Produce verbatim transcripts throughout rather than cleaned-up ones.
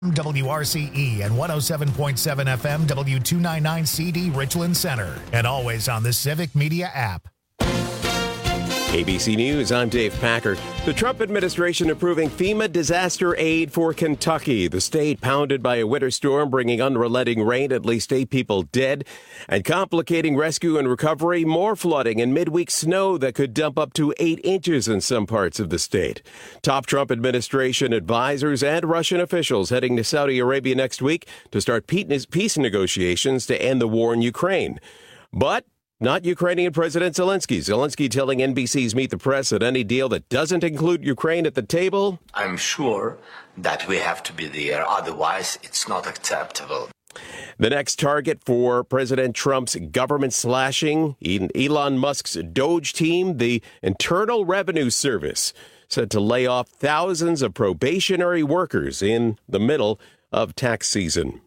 W R C E and one oh seven point seven F M W two ninety-nine C D Richland Center, and always on the Civic Media app. A B C News, I'm Dave Packer. The Trump administration approving FEMA disaster aid for Kentucky. The state pounded by a winter storm, bringing unrelenting rain, at least eight people dead, and complicating rescue and recovery. More flooding and midweek snow that could dump up to eight inches in some parts of the state. Top Trump administration advisors and Russian officials heading to Saudi Arabia next week to start peace negotiations to end the war in Ukraine. But not Ukrainian President Zelensky. Zelensky telling N B C's Meet the Press that any deal that doesn't include Ukraine at the table, I'm sure that we have to be there. Otherwise, it's not acceptable. The next target for President Trump's government slashing, Elon Musk's Doge team, the Internal Revenue Service, set to lay off thousands of probationary workers in the middle of tax season.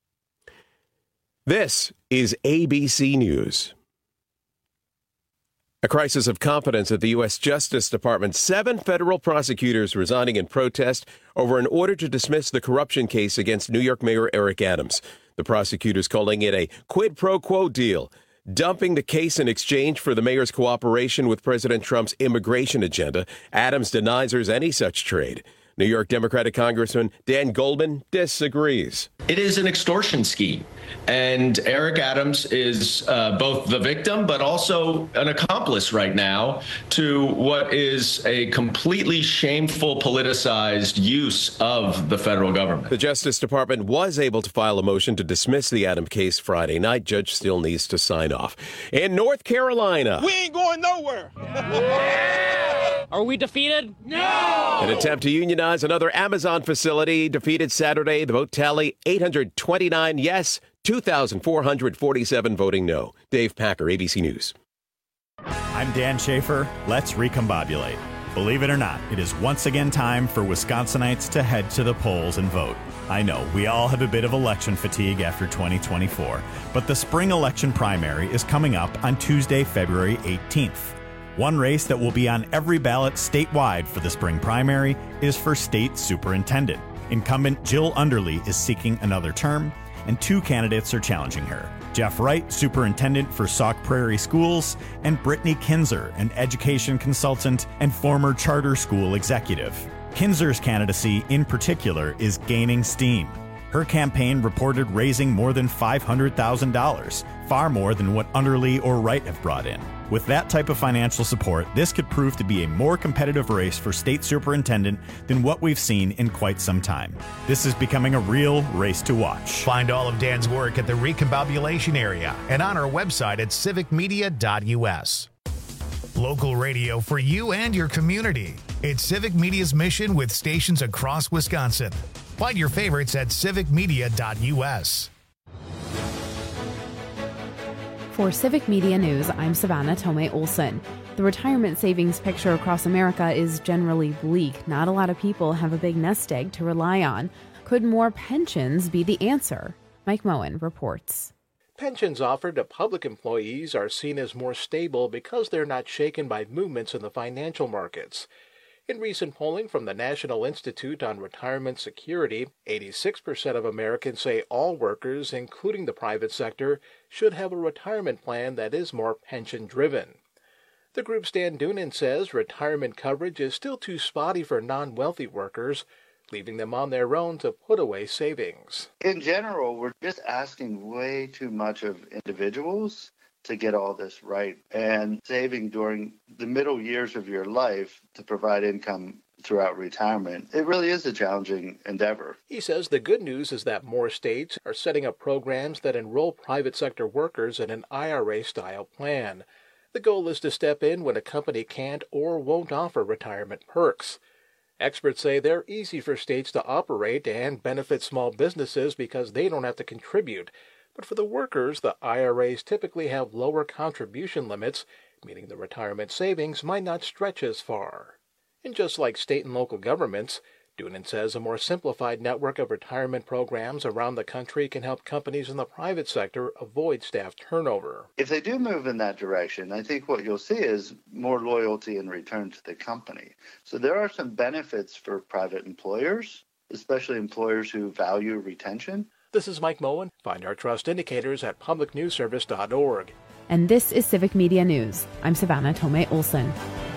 This is A B C News. A crisis of confidence at the U S Justice Department. Seven federal prosecutors resigning in protest over an order to dismiss the corruption case against New York Mayor Eric Adams. The prosecutors calling it a quid pro quo deal, dumping the case in exchange for the mayor's cooperation with President Trump's immigration agenda. Adams denies there's any such trade. New York Democratic Congressman Dan Goldman disagrees. It is an extortion scheme, and Eric Adams is uh, both the victim but also an accomplice right now to what is a completely shameful, politicized use of the federal government. The Justice Department was able to file a motion to dismiss the Adams case Friday night. Judge still needs to sign off. In North Carolina, we ain't going nowhere. Are we defeated? No! An attempt to unionize another Amazon facility defeated Saturday. The vote tally, eight hundred twenty-nine yes, two thousand four hundred forty-seven voting no. Dave Packer, A B C News. I'm Dan Schaefer. Let's recombobulate. Believe it or not, it is once again time for Wisconsinites to head to the polls and vote. I know, we all have a bit of election fatigue after twenty twenty-four, but the spring election primary is coming up on Tuesday, February eighteenth. One race that will be on every ballot statewide for the spring primary is for state superintendent. Incumbent Jill Underly is seeking another term, and two candidates are challenging her. Jeff Wright, superintendent for Sauk Prairie Schools, and Brittany Kinzer, an education consultant and former charter school executive. Kinzer's candidacy, in particular, is gaining steam. Her campaign reported raising more than five hundred thousand dollars, far more than what Underly or Wright have brought in. With that type of financial support, this could prove to be a more competitive race for state superintendent than what we've seen in quite some time. This is becoming a real race to watch. Find all of Dan's work at the Recombobulation area and on our website at civic media dot U S. Local radio for you and your community. It's Civic Media's mission with stations across Wisconsin. Find your favorites at civic media dot U S. For Civic Media News, I'm Savannah Tomei Olson. The retirement savings picture across America is generally bleak. Not a lot of people have a big nest egg to rely on. Could more pensions be the answer? Mike Moen reports. Pensions offered to public employees are seen as more stable because they're not shaken by movements in the financial markets. In recent polling from the National Institute on Retirement Security, eighty-six percent of Americans say all workers, including the private sector, should have a retirement plan that is more pension-driven. The group's Dan Doonan says retirement coverage is still too spotty for non-wealthy workers, leaving them on their own to put away savings. In general, we're just asking way too much of individuals to get all this right, and saving during the middle years of your life to provide income throughout retirement. It really is a challenging endeavor. He says the good news is that more states are setting up programs that enroll private sector workers in an I R A-style plan. The goal is to step in when a company can't or won't offer retirement perks. Experts say they're easy for states to operate and benefit small businesses because they don't have to contribute. But for the workers, the I R As typically have lower contribution limits, meaning the retirement savings might not stretch as far. And just like state and local governments, Doonan says a more simplified network of retirement programs around the country can help companies in the private sector avoid staff turnover. If they do move in that direction, I think what you'll see is more loyalty and return to the company. So there are some benefits for private employers especially employers who value retention. This is Mike Moen. Find our trust indicators at public news service dot org. And this is Civic Media News. I'm Savannah Tomei Olson.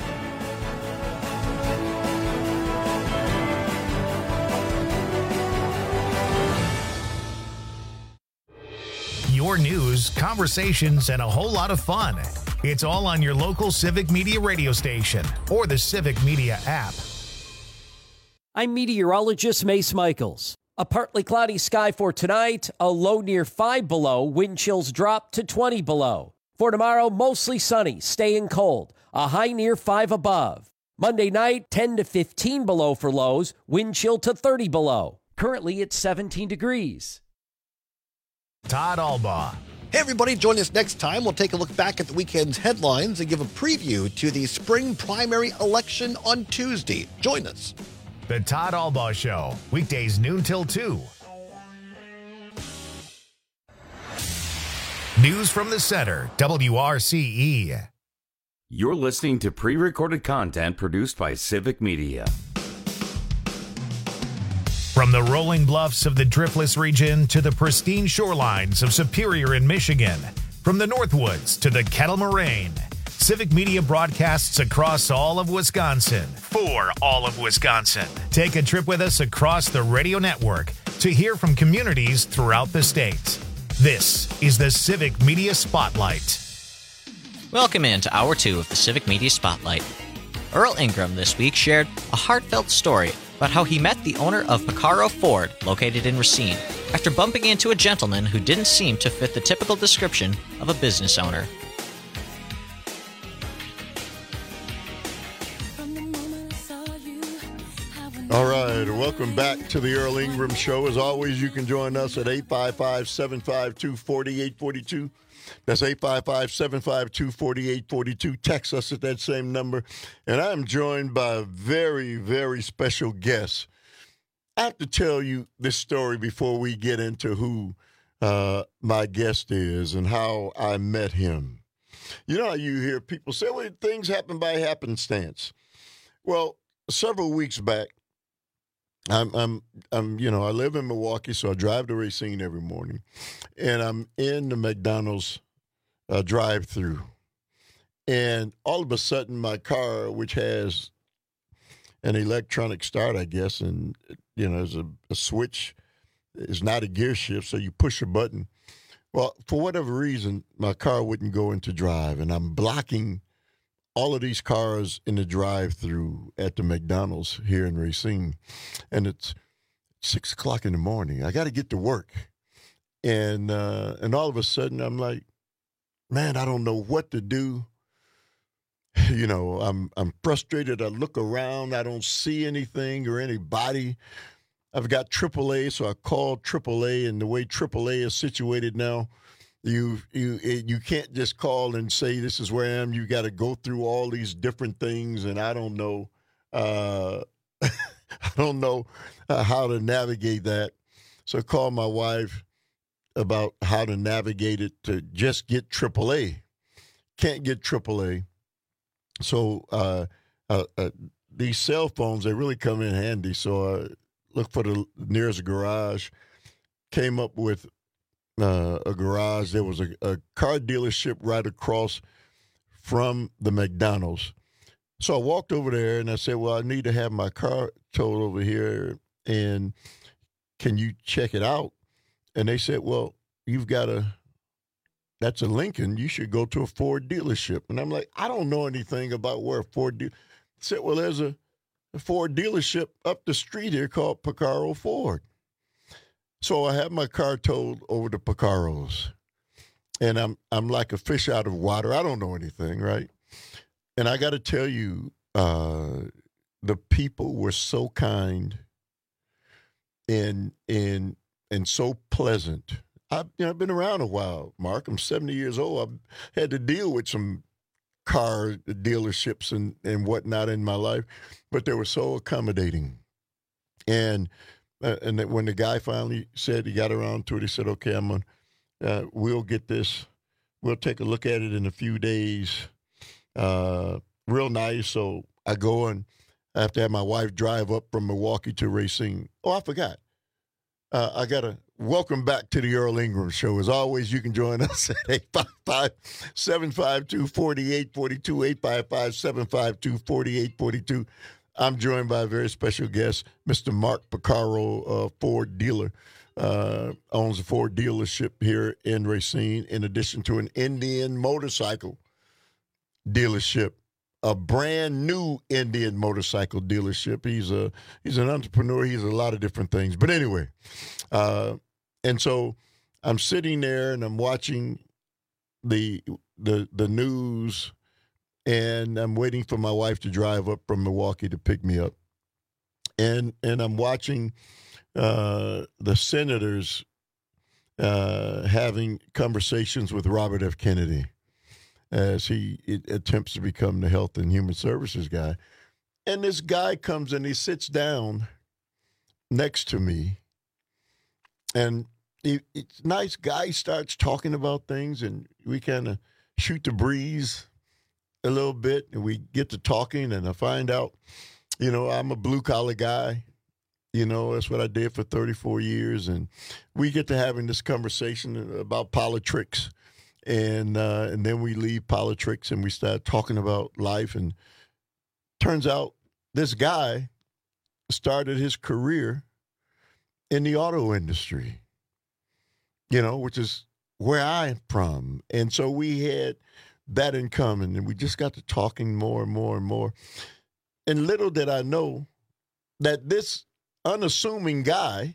Your news, conversations, and a whole lot of fun. It's all on your local Civic Media radio station or the Civic Media app. I'm meteorologist Mace Michaels. A partly cloudy sky for tonight, a low near five below, wind chills drop to twenty below. For tomorrow, mostly sunny, staying cold, a high near five above. Monday night, ten to fifteen below for lows, wind chill to thirty below. Currently, it's seventeen degrees. Todd Albaugh. Hey everybody, join us next time. We'll take a look back at the weekend's headlines and give a preview to the spring primary election on Tuesday. Join us. The Todd Albaugh Show, weekdays noon till two. News from the center, W R C E. You're listening to pre-recorded content produced by Civic Media. From the rolling bluffs of the Driftless region to the pristine shorelines of Superior in Michigan, from the Northwoods to the Kettle Moraine, Civic Media broadcasts across all of Wisconsin for all of Wisconsin. Take a trip with us across the radio network to hear from communities throughout the state. This is the Civic Media Spotlight. Welcome into Hour two of the Civic Media Spotlight. Earl Ingram this week shared a heartfelt story about how he met the owner of Picaro Ford, located in Racine, after bumping into a gentleman who didn't seem to fit the typical description of a business owner. All right, welcome back to the Earl Ingram Show. As always, you can join us at eight five five, seven five two, four eight four two. That's eight five five, seven five two, four eight four two. Text us at that same number. And I'm joined by a very, very special guest. I have to tell you this story before we get into who uh, my guest is and how I met him. You know how you hear people say, well, things happen by happenstance. Well, several weeks back, I'm, I'm, I'm, you know, I live in Milwaukee, so I drive to Racine every morning, and I'm in the McDonald's uh, drive-through, and all of a sudden, my car, which has an electronic start, I guess, and you know, there's a, a switch, is not a gear shift, so you push a button. Well, for whatever reason, my car wouldn't go into drive, and I'm blocking all of these cars in the drive-through at the McDonald's here in Racine, and it's six o'clock in the morning. I got to get to work, and uh, and all of a sudden I'm like, man, I don't know what to do. You know, I'm I'm frustrated. I look around, I don't see anything or anybody. I've got triple A, so I called triple A, and the way triple A is situated now, You you you can't just call and say this is where I am. You got to go through all these different things, and I don't know, uh, I don't know uh, how to navigate that. So I called my wife about how to navigate it to just get triple A. Can't get triple A. So uh, uh, uh, these cell phones, they really come in handy. So I looked for the nearest garage, came up with Uh, a garage. There was a, a car dealership right across from the McDonald's. So I walked over there and I said, well, I need to have my car towed over here, and can you check it out? And they said, well, you've got a, that's a Lincoln. You should go to a Ford dealership. And I'm like, I don't know anything about where a Ford dealership. I said, well, there's a, a Ford dealership up the street here called Picaro Ford. So I have my car towed over to Picaro's, and I'm I'm like a fish out of water. I don't know anything, right? And I got to tell you, uh, the people were so kind and and and so pleasant. I've, you know, I've been around a while, Mark. I'm seventy years old. I've had to deal with some car dealerships and, and whatnot in my life, but they were so accommodating. And Uh, and then when the guy finally said he got around to it, he said, okay, I'm gonna, uh, we'll get this. We'll take a look at it in a few days. Uh, real nice. So I go and I have to have my wife drive up from Milwaukee to Racine. Oh, I forgot. Uh, I got to welcome back to the Earl Ingram Show. As always, you can join us at eight five five, seven five two, four eight four two, eight five five, seven five two, four eight four two. I'm joined by a very special guest, Mister Mark Porcaro, uh, Ford dealer. Uh, owns a Ford dealership here in Racine, in addition to an Indian motorcycle dealership, a brand new Indian motorcycle dealership. He's a he's an entrepreneur. He's a lot of different things. But anyway, uh, and so I'm sitting there and I'm watching the the the news, and I'm waiting for my wife to drive up from Milwaukee to pick me up, and and I'm watching uh, the senators uh, having conversations with Robert F. Kennedy as he it attempts to become the Health and Human Services guy. And this guy comes and he sits down next to me, and he, it's a nice guy. He starts talking about things, and we kind of shoot the breeze a little bit, and we get to talking, and I find out, you know, I'm a blue-collar guy. You know, that's what I did for thirty-four years, and we get to having this conversation about politics. And uh, and then we leave politics and we start talking about life. And turns out this guy started his career in the auto industry, you know, which is where I'm from. And so we had that in common. And we just got to talking more and more and more. And little did I know that this unassuming guy,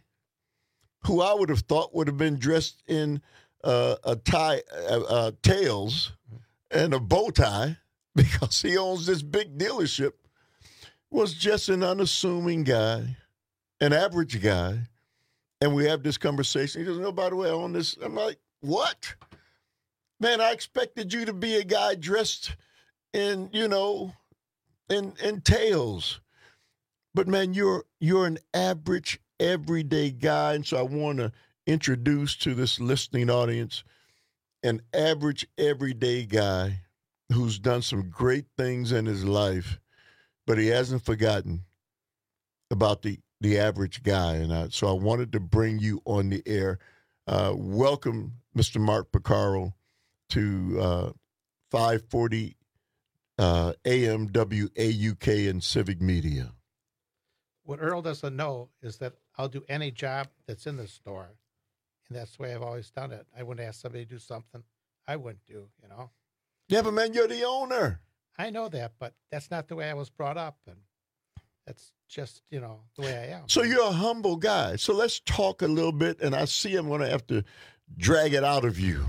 who I would have thought would have been dressed in Uh, a tie, uh, uh, tails, and a bow tie, because he owns this big dealership, was just an unassuming guy, an average guy. And we have this conversation. He goes, "No, by the way, I own this." I'm like, "What? Man, I expected you to be a guy dressed in, you know, in in tails. But man, you're you're an average, everyday guy." And so I want to introduce to this listening audience an average, everyday guy who's done some great things in his life, but he hasn't forgotten about the, the average guy. And I, so I wanted to bring you on the air. Uh, welcome, Mister Mark Porcaro, to uh, five forty uh, A M W A U K and Civic Media. What Earl doesn't know is that I'll do any job that's in the store. And that's the way I've always done it. I wouldn't ask somebody to do something I wouldn't do, you know. Yeah, but man, you're the owner. I know that, but that's not the way I was brought up. And that's just, you know, the way I am. So you're a humble guy. So let's talk a little bit, and I see I'm going to have to drag it out of you.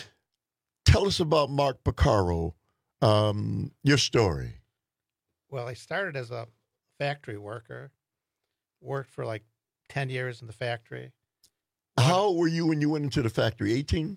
Tell us about Mark Porcaro, um, your story. Well, I started as a factory worker, worked for like ten years in the factory. How old were you when you went into the factory? eighteen?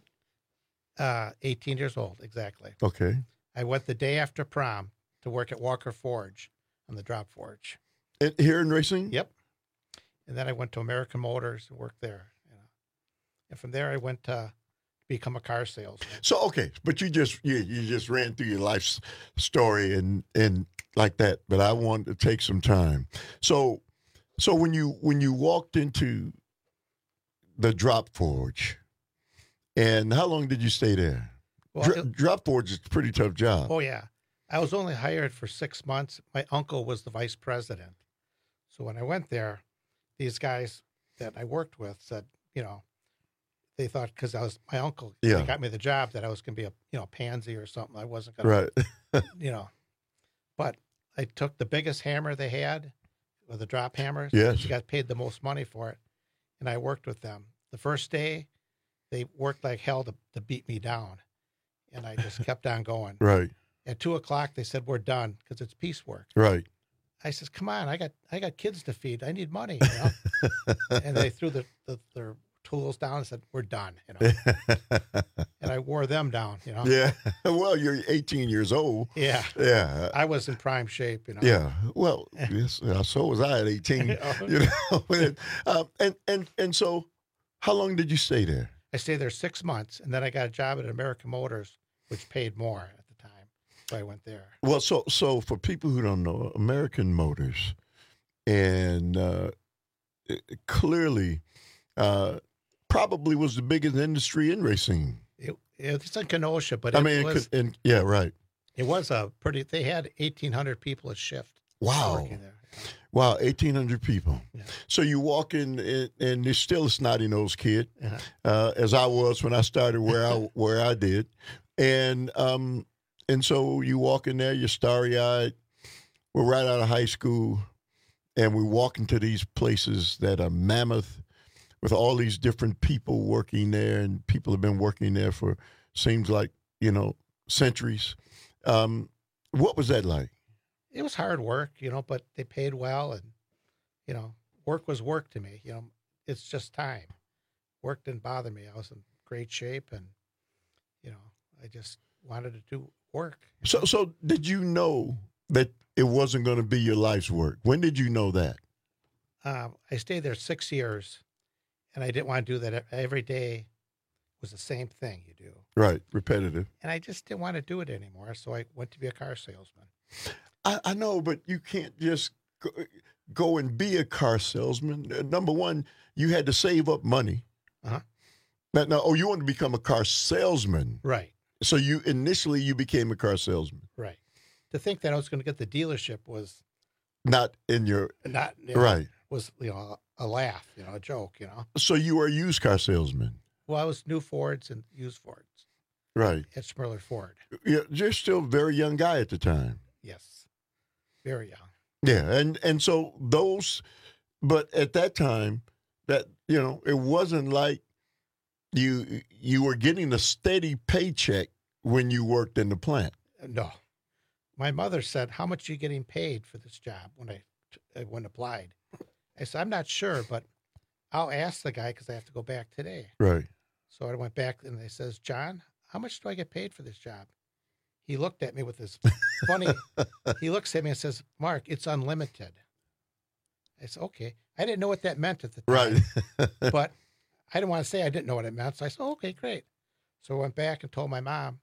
Uh, eighteen years old, exactly. Okay. I went the day after prom to work at Walker Forge on the drop forge. And here in Racine? Yep. And then I went to American Motors and worked there. You know. And from there I went to become a car salesman. So, okay, but you just you, you just ran through your life story and, and like that, but I wanted to take some time. So so when you when you walked into the drop forge, and how long did you stay there? Well, Dro- it, drop forge is a pretty tough job. Oh, yeah. I was only hired for six months. My uncle was the vice president. So when I went there, these guys that I worked with said, you know, they thought because I was my uncle, yeah. they got me the job, that I was going to be a, you know, pansy or something. I wasn't going to, right. you know. But I took the biggest hammer they had, with the drop hammers. Yes. You got paid the most money for it. And I worked with them. The first day, they worked like hell to, to beat me down. And I just kept on going. Right. At two o'clock, they said, "We're done," because it's piecework. Right. I says, "Come on, I got I got kids to feed. I need money." You know? And they threw the, the, their tools down and said, "We're done." You know. And I wore them down. You know. Yeah. Well, you're eighteen years old. Yeah. Yeah. I was in prime shape. You know. Yeah. Well, yes, so was I at eighteen. You know. um, and and and so, how long did you stay there? I stayed there six months, and then I got a job at American Motors, which paid more at the time. so I went there. Well, so so for people who don't know, American Motors, and uh, it, clearly, uh, probably was the biggest industry in Racine. It, it's in Kenosha, but I it mean, was, it could, and, yeah, right. It was a pretty. They had eighteen hundred people a shift. Wow. Working there. Wow, eighteen hundred people. Yeah. So you walk in, and, and you're still a snotty-nosed kid, Uh-huh. uh, as I was when I started where I where I did. And um, and so you walk in there, you're starry-eyed. We're right out of high school, and we walk into these places that are mammoth with all these different people working there, and people have been working there for, seems like, you know, centuries. Um, what was that like? It was hard work, you know, but they paid well, and you know, work was work to me. You know, it's just time. Work didn't bother me. I was in great shape, and you know, I just wanted to do work. So, so did you know that it wasn't going to be your life's work? When did you know that? Um, I stayed there six years, and I didn't want to do that every day. Was the same thing you do, Right, repetitive. and I just didn't want to do it anymore. So I went to be a car salesman. I, I know, but you can't just go, go and be a car salesman. Uh, number one, you had to save up money. Uh-huh. Now, now, oh, you wanted to become a car salesman, Right, so you initially you became a car salesman, right. To think that I was going to get the dealership was not in your not you know, right. Was you know a laugh, you know, a joke, you know. So you were a used car salesman, Well, I was new Fords and used Fords right? at Schmirler Ford. Yeah, you're still a very young guy at the time. Yes, very young. Yeah, and and so those, but at that time, that you know, it wasn't like you you were getting a steady paycheck when you worked in the plant. No, my mother said, "How much are you getting paid for this job?" When I I went applied, I said, "I'm not sure, but I'll ask the guy because I have to go back today." Right. So I went back and they says, "John, how much do I get paid for this job?" He looked at me with this funny. He looks at me and says, "Mark, it's unlimited." I said, "Okay." I didn't know what that meant at the time, Right. but I didn't want to say I didn't know what it meant. So I said, oh, "Okay, great." So I went back and told my mom,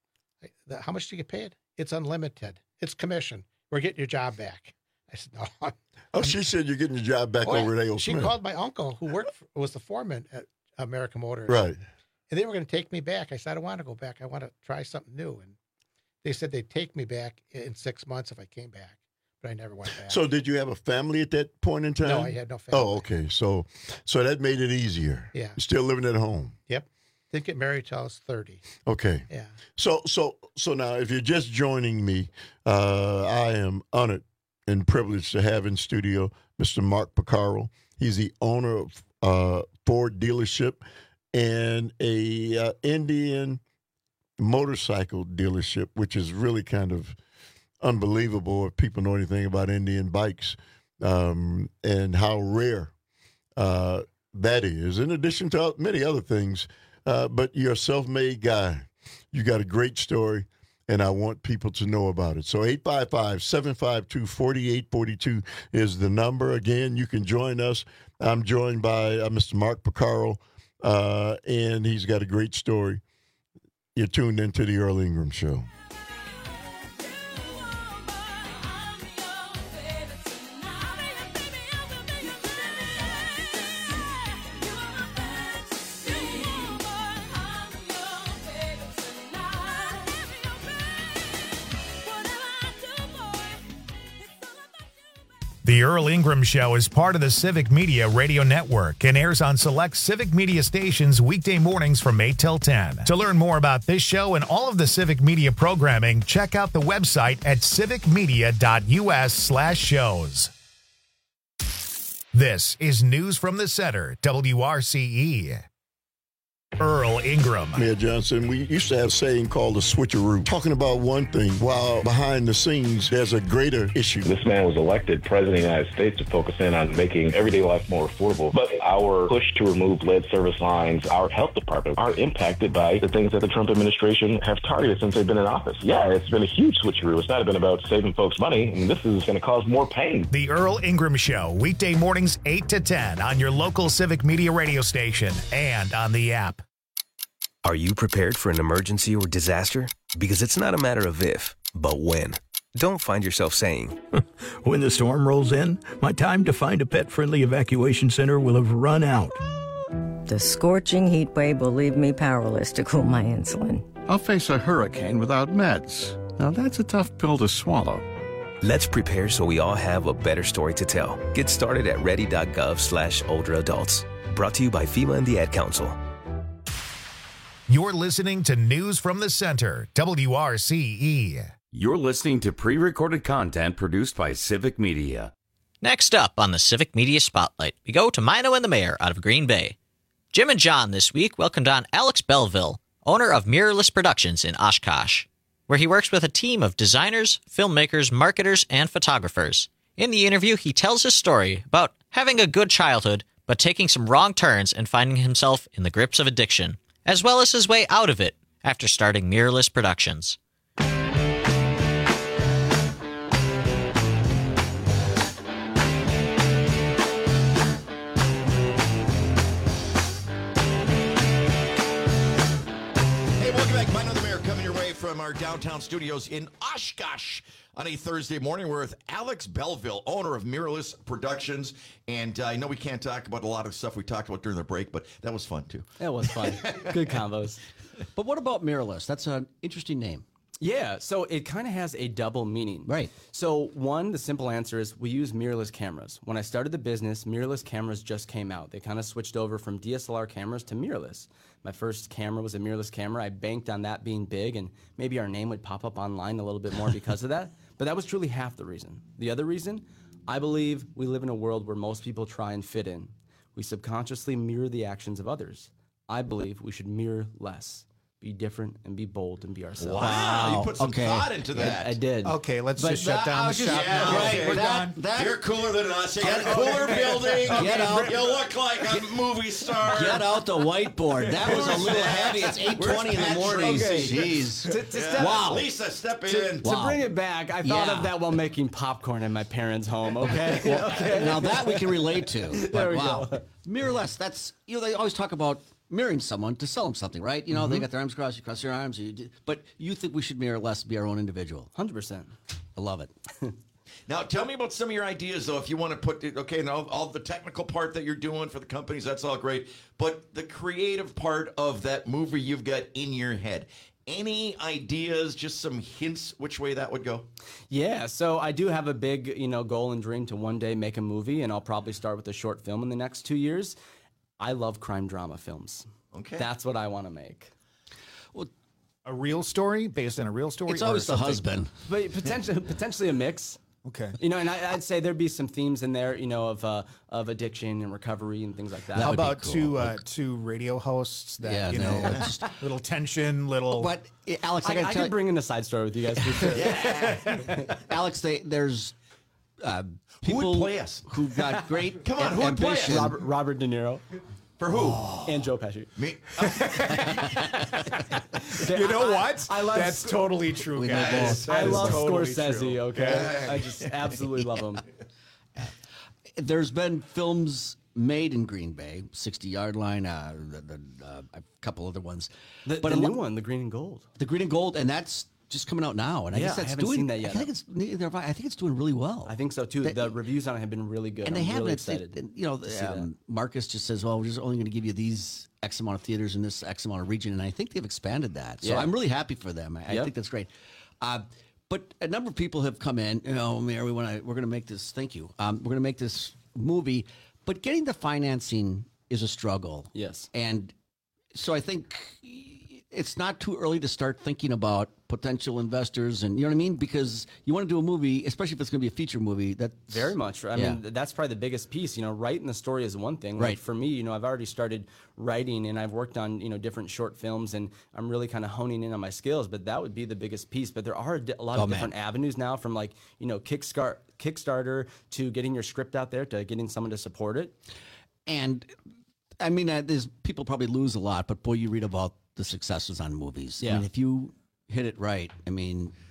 "How much do you get paid?" "It's unlimited. It's commission. We're getting your job back." I said, "No." Oh, she said you're getting your job back Oh, yeah. over at A O. She Smith. called my uncle, who worked for, was the foreman at American Motors. Right. And they were going to take me back. I said, "I don't want to go back. I want to try something new." And they said they'd take me back in six months if I came back, but I never went back. So did you have a family at that point in time? No, I had no family. Oh, okay. So so that made it easier. Yeah. You're still living at home. Yep. Didn't get married till I was thirty. Okay. Yeah. So so so now if you're just joining me, uh, I am honored and privileged to have in studio Mister Mark Porcaro. He's the owner of uh, Ford dealership and a uh, Indian motorcycle dealership, which is really kind of unbelievable if people know anything about Indian bikes, um, and how rare uh, that is, in addition to many other things. Uh, but you're a self-made guy. You got a great story, and I want people to know about it. So eight five five, seven five two, four eight four two is the number. Again, you can join us. I'm joined by uh, Mister Mark Porcaro, uh, and he's got a great story. You're tuned into the Earl Ingram Show. The Earl Ingram Show is part of the Civic Media Radio Network and airs on select Civic Media stations weekday mornings from eight till ten. To learn more about this show and all of the Civic Media programming, check out the website at civicmedia.us slash shows. This is News from the Center, W R C E. Earl Ingram. Mayor Johnson, we used to have a saying called the switcheroo, talking about one thing while behind the scenes there's a greater issue. This man was elected president of the United States to focus in on making everyday life more affordable. But our push to remove lead service lines, our health department, are impacted by the things that the Trump administration have targeted since they've been in office. Yeah, it's been a huge switcheroo. It's not been about saving folks money, and this is going to cause more pain. The Earl Ingram Show, weekday mornings eight to ten on your local Civic Media radio station and on the app. Are you prepared for an emergency or disaster? Because it's not a matter of if, But when? Don't find yourself saying, when the storm rolls in, my time to find a pet-friendly evacuation center will have run out. The scorching heat wave will leave me powerless to cool my insulin. I'll face a hurricane without meds. Now that's a tough pill to swallow. Let's prepare so we all have a better story to tell. Get started at ready.gov slash older adults. Brought to you by FEMA and the Ad Council. You're listening to News from the Center, W R C E. You're listening to pre-recorded content produced by Civic Media. Next up on the Civic Media Spotlight, we go to Mino and the Mayor out of Green Bay. Jim and John this week welcomed on Alex Belleville, owner of Mirrorless Productions in Oshkosh, where he works with a team of designers, filmmakers, marketers, and photographers. In the interview, he tells his story about having a good childhood, but taking some wrong turns and finding himself in the grips of addiction, as well as his way out of it after starting Mirrorless Productions. From our downtown studios in Oshkosh on a Thursday morning. We're with Alex Belleville, owner of Mirrorless Productions. And uh, I know we can't talk about a lot of stuff we talked about during the break, but that was fun, too. That was fun. Good combos. But what about Mirrorless? That's an interesting name. Yeah, so it kind of has a double meaning. Right. So one, the simple answer is we use mirrorless cameras. When I started the business, mirrorless cameras just came out. They kind of switched over from D S L R cameras to mirrorless. My first camera was a mirrorless camera. I banked on that being big, and maybe our name would pop up online a little bit more because of that. But that was truly half the reason. The other reason, I believe we live in a world where most people try and fit in. We subconsciously mirror the actions of others. I believe we should mirror less. Be different and be bold and be ourselves. Wow, you put some okay. thought into that. I, I did. Okay, let's But just shut down the just- shop. yeah, now. okay, We're that- done. that- You're cooler than us. You got a Get- cooler building. Get out. You look like a movie star. Get out the whiteboard. That was a little heavy. It's eight twenty in the morning. Okay. Jeez. To, to step, Wow. Lisa, step To, in. to bring it back, I thought Yeah. of that while making popcorn in my parents' home, okay? okay. Now that we can relate to. But There we wow. go. Mirrorless, that's, you know, they always talk about mirroring someone to sell them something, right? You know, Mm-hmm. they got their arms crossed, you cross your arms. You do, but you think we should mirror less, be our own individual. one hundred percent. I love it. Now, tell me about some of your ideas, though, if you want to put it, okay, now all the technical part that you're doing for the companies, that's all great. But the creative part of that movie you've got in your head, any ideas, just some hints which way that would go? Yeah, so I do have a big, you know, goal and dream to one day make a movie, and I'll probably start with a short film in the next two years. I love crime drama films. Okay. That's what I want to make. A real story based on a real story? It's or always the something- husband. But potentially, potentially a mix. Okay. You know, and I, I'd say there'd be some themes in there, you know, of uh, of addiction and recovery and things like that. How about two uh, two radio hosts that Yeah, you no, know, it's just- little tension, little. But eh, Alex, I, I, gotta I tell could bring in a side story with you guys. For sure. you, Alex, they, there's uh, Who would people play us? who've got great Come on, who would play us? ambition. Robert, Robert De Niro. For who? And Joe Pesci. Me. You know what? I love That's Sc- totally true, We know guys. both. That I is love totally Scorsese, true. okay? I just absolutely love him. There's been films made in Green Bay, sixty yard line, uh, the, the, uh, a couple other ones. The, But the a new lo- one, The Green and Gold. The Green and Gold, and that's just coming out now. And I Yeah, guess I that's haven't doing. seen that yet. I think it's neither have I. I think it's doing really well. I think so, too. They- the reviews on it have been really good. and they I'm have really it's- excited. it- you know, to see um, Marcus just says, "Well, we're just only going to give you these X amount of theaters in this X amount of region," and I think they've expanded that. So Yeah. I'm really happy for them. I, I Yep. think that's great. Uh, but a number of people have come in. You know, Mayor, we want to. We're going to make this. Thank you. Um, we're going to make this movie, but getting the financing is a struggle. Yes. And so I think it's not too early to start thinking about potential investors, and you know what I mean, because you want to do a movie, especially if it's going to be a feature movie. That Very much. I Yeah. mean, th- that's probably the biggest piece. You know, writing the story is one thing. Like, Right. for me, you know, I've already started writing, and I've worked on, you know, different short films, and I'm really kind of honing in on my skills. But that would be the biggest piece. But there are a, di- a lot Oh, of man. different avenues now, from like, you know, Kickstart, Kickstarter to getting your script out there to getting someone to support it. And I mean, uh, there's people probably lose a lot, but boy, you read about the successes on movies. I Yeah. mean, if you hit it right, I mean,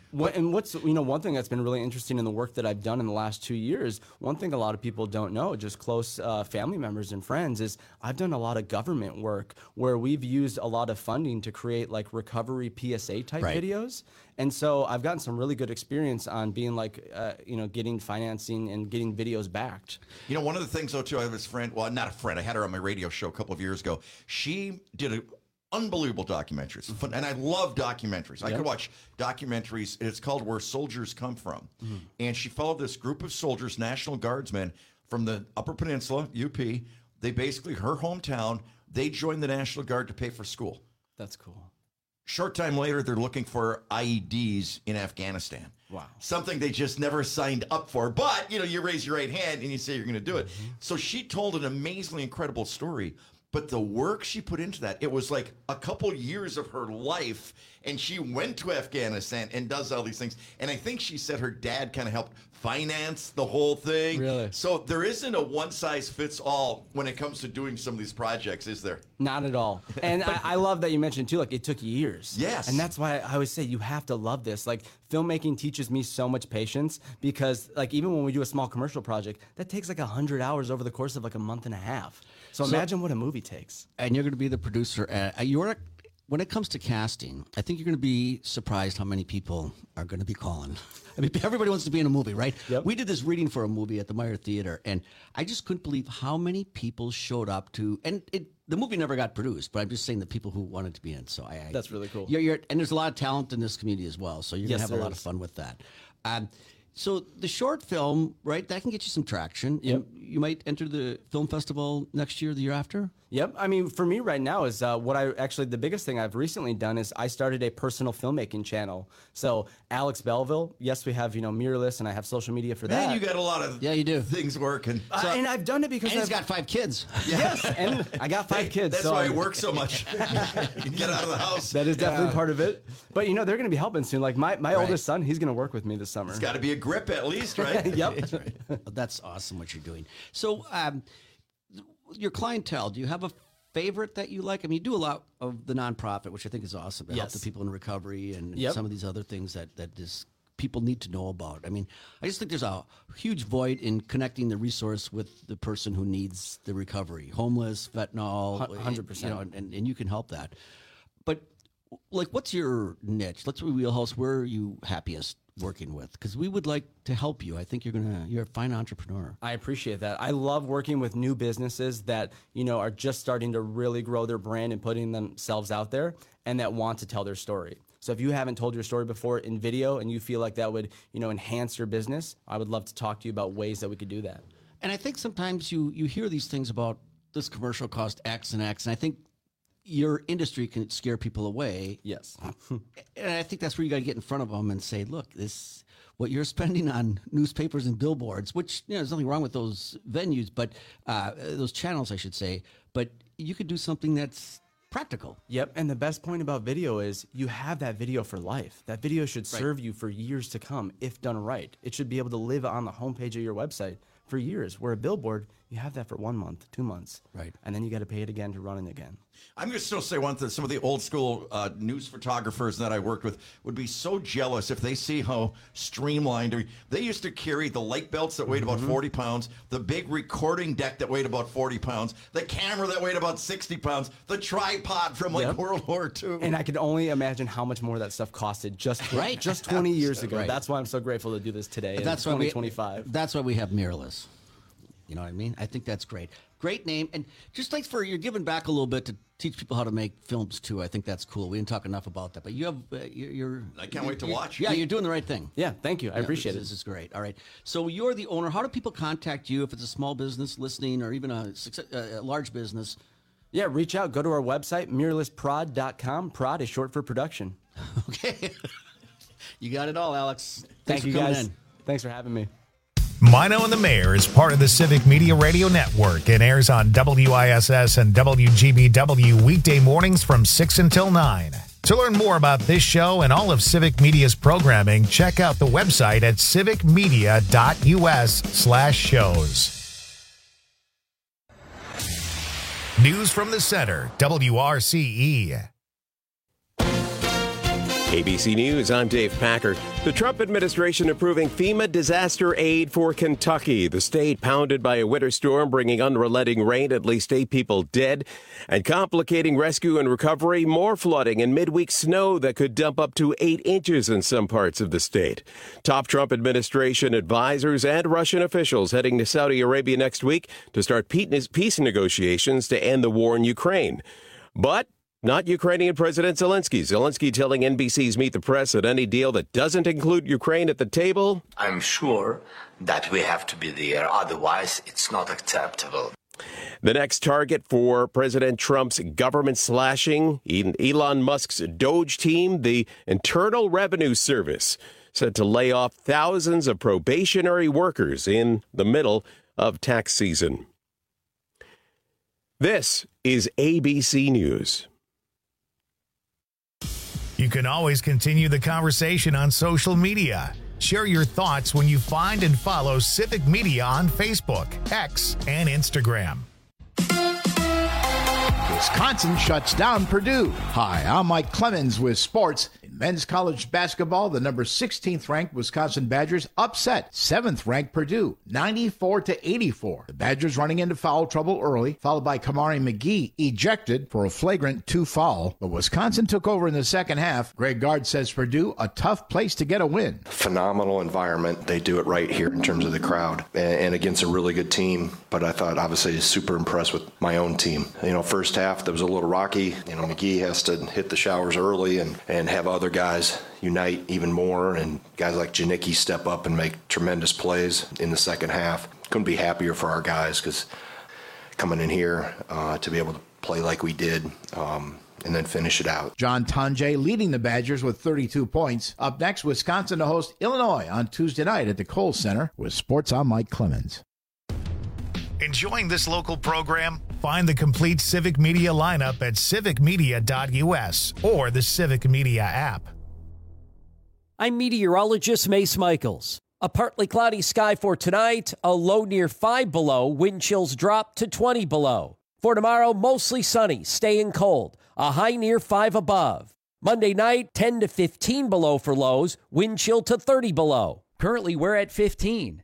What, and what's, you know, one thing that's been really interesting in the work that I've done in the last two years, one thing a lot of people don't know, just close uh, family members and friends, is I've done a lot of government work where we've used a lot of funding to create like recovery P S A type Right. videos. And so I've gotten some really good experience on being like, uh, you know, getting financing and getting videos backed. You know, one of the things, though, too, I have this friend, well, not a friend, I had her on my radio show a couple of years ago. She did a unbelievable documentaries, Fun- and I love documentaries. I Yep. could watch documentaries. It's called Where Soldiers Come From, Mm-hmm. and she followed this group of soldiers, National Guardsmen from the Upper Peninsula, U P. They basically, her hometown, they joined the National Guard to pay for school. That's cool. Short time later, they're looking for I E Ds in Afghanistan. Wow. Something they just never signed up for. But, you know, you raise your right hand and you say you're going to do it. Mm-hmm. So she told an amazingly incredible story. But the work she put into that, it was like a couple years of her life. And she went to Afghanistan and does all these things. And I think she said her dad kind of helped finance the whole thing. Really? So there isn't a one size fits all when it comes to doing some of these projects, is there? Not at all. And I, I love that you mentioned too, like it took years. Yes. And that's why I always say you have to love this. Like filmmaking teaches me so much patience because like even when we do a small commercial project, that takes like a hundred hours over the course of like a month and a half. So, So- imagine what a movie takes. And you're going to be the producer. Uh, you're when it comes to casting, I think you're going to be surprised how many people are going to be calling. I mean, everybody wants to be in a movie, right? Yep. We did this reading for a movie at the Meyer Theater, and I just couldn't believe how many people showed up to. And it, the movie never got produced, but I'm just saying the people who wanted to be in. So I, I That's really cool. You're, you're, and there's a lot of talent in this community as well. So you're Yes, going to have a there lot is. of fun with that. Um, so the short film, right? That can get you some traction. Yep. And you might enter the film festival next year, or the year after. Yep. I mean, for me right now is uh, what I actually, the biggest thing I've recently done is I started a personal filmmaking channel. So Alex Belleville, yes, we have, you know, Mirrorless and I have social media for that. Man, you got a lot of yeah, you do. things working. Uh, and I've done it because And he's I've got five kids. Yes, and I got five kids. That's so why I I'm- work so much. You get out of the house. That is definitely Yeah. part of it. But you know, they're going to be helping soon. Like my, my Right. oldest son, he's going to work with me this summer. It's got to be a grip at least, right? Yep. That's right. That's awesome what you're doing. So, um, your clientele, do you have a favorite that you like? I mean, you do a lot of the nonprofit, which I think is awesome to help Yes. the people in recovery and Yep. some of these other things that that this people need to know about. I mean, I just think there's a huge void in connecting the resource with the person who needs the recovery, homeless, fentanyl, Hun- one hundred percent. you know, and, and you can help that. But like, what's your niche? Let's your wheelhouse. Where are you happiest working with? Because we would like to help you. I think you're gonna you're a fine entrepreneur. I appreciate that. I love working with new businesses that, you know, are just starting to really grow their brand and putting themselves out there and that want to tell their story. So if you haven't told your story before in video and you feel like that would, you know, enhance your business, I would love to talk to you about ways that we could do that. And I think sometimes you you hear these things about this commercial cost X and X, and I think your industry can scare people away. Yes. And I think that's where you got to get in front of them and say, look, this what you're spending on newspapers and billboards, which, you know, there's nothing wrong with those venues, but uh, those channels, I should say, but you could do something that's practical. Yep. And the best point about video is you have that video for life. That video should serve you for years to come if done right. It should be able to live on the homepage of your website for years, where a billboard, you have that for one month, two months. Right. And then you got to pay it again to run it again. I'm going to still say one thing. Some of the old school uh, news photographers that I worked with would be so jealous if they see how streamlined. They used to carry the light belts that weighed about forty pounds, the big recording deck that weighed about forty pounds, the camera that weighed about sixty pounds, the tripod from like Yep. World War Two. And I could only imagine how much more that stuff costed just Right. just twenty years ago. Right. That's why I'm so grateful to do this today. But in that's why we twenty twenty-five. That's why we have Mirrorless. You know what I mean? I think that's great. Great name. And just thanks for you're giving back a little bit to teach people how to make films too. I think that's cool. We didn't talk enough about that, but you have uh, you're, you're. I can't wait to you're- watch. Yeah, you're doing the right thing. Yeah, thank you. I Yeah, appreciate this, it. This is great. All right. So you're the owner. How do people contact you if it's a small business listening or even a, success, a large business? Yeah, reach out. Go to our website, mirrorless prod dot com. Prod is short for production. Okay. You got it all, Alex. Thank Thanks you, for coming guys. in. Thanks for having me. Mino and the Mayor is part of the Civic Media Radio Network and airs on W I S S and W G B W weekday mornings from six until nine. To learn more about this show and all of Civic Media's programming, check out the website at civicmedia.us slash shows. News from the Center, W R C E. A B C News, I'm Dave Packer. The Trump administration approving FEMA disaster aid for Kentucky. The state pounded by a winter storm, bringing unrelenting rain, at least eight people dead, and complicating rescue and recovery. More flooding and midweek snow that could dump up to eight inches in some parts of the state. Top Trump administration advisors and Russian officials heading to Saudi Arabia next week to start peace negotiations to end the war in Ukraine. But not Ukrainian President Zelensky. Zelensky telling N B C's Meet the Press that any deal that doesn't include Ukraine at the table, I'm sure that we have to be there. Otherwise, it's not acceptable. The next target for President Trump's government slashing, Elon Musk's Doge team, the Internal Revenue Service, set to lay off thousands of probationary workers in the middle of tax season. This is A B C News. You can always continue the conversation on social media. Share your thoughts when you find and follow Civic Media on Facebook, X, and Instagram. Wisconsin shuts down Purdue. Hi, I'm Mike Clemens with sports. In men's college basketball, the number sixteenth ranked Wisconsin Badgers upset seventh ranked Purdue, ninety-four to eighty-four. The Badgers running into foul trouble early, followed by Kamari McGee ejected for a flagrant two foul. But Wisconsin took over in the second half. Greg Gard says Purdue a tough place to get a win. Phenomenal environment. They do it right here in terms of the crowd and against a really good team. But I thought obviously super impressed with my own team. You know, first half that was a little rocky. You know, McGee has to hit the showers early and, and have other guys unite even more, and guys like Janicki step up and make tremendous plays in the second half. Couldn't be happier for our guys because coming in here uh, to be able to play like we did um, and then finish it out. John Tonje leading the Badgers with thirty-two points. Up next, Wisconsin to host Illinois on Tuesday night at the Kohl Center. With sports, I'm Mike Clemens. Enjoying this local program? Find the complete Civic Media lineup at civic media dot u s or the Civic Media app. I'm meteorologist Mace Michaels. A partly cloudy sky for tonight, a low near five below, wind chills drop to twenty below. For tomorrow, mostly sunny, staying cold, a high near five above. Monday night, ten to fifteen below for lows, wind chill to thirty below. Currently, we're at fifteen.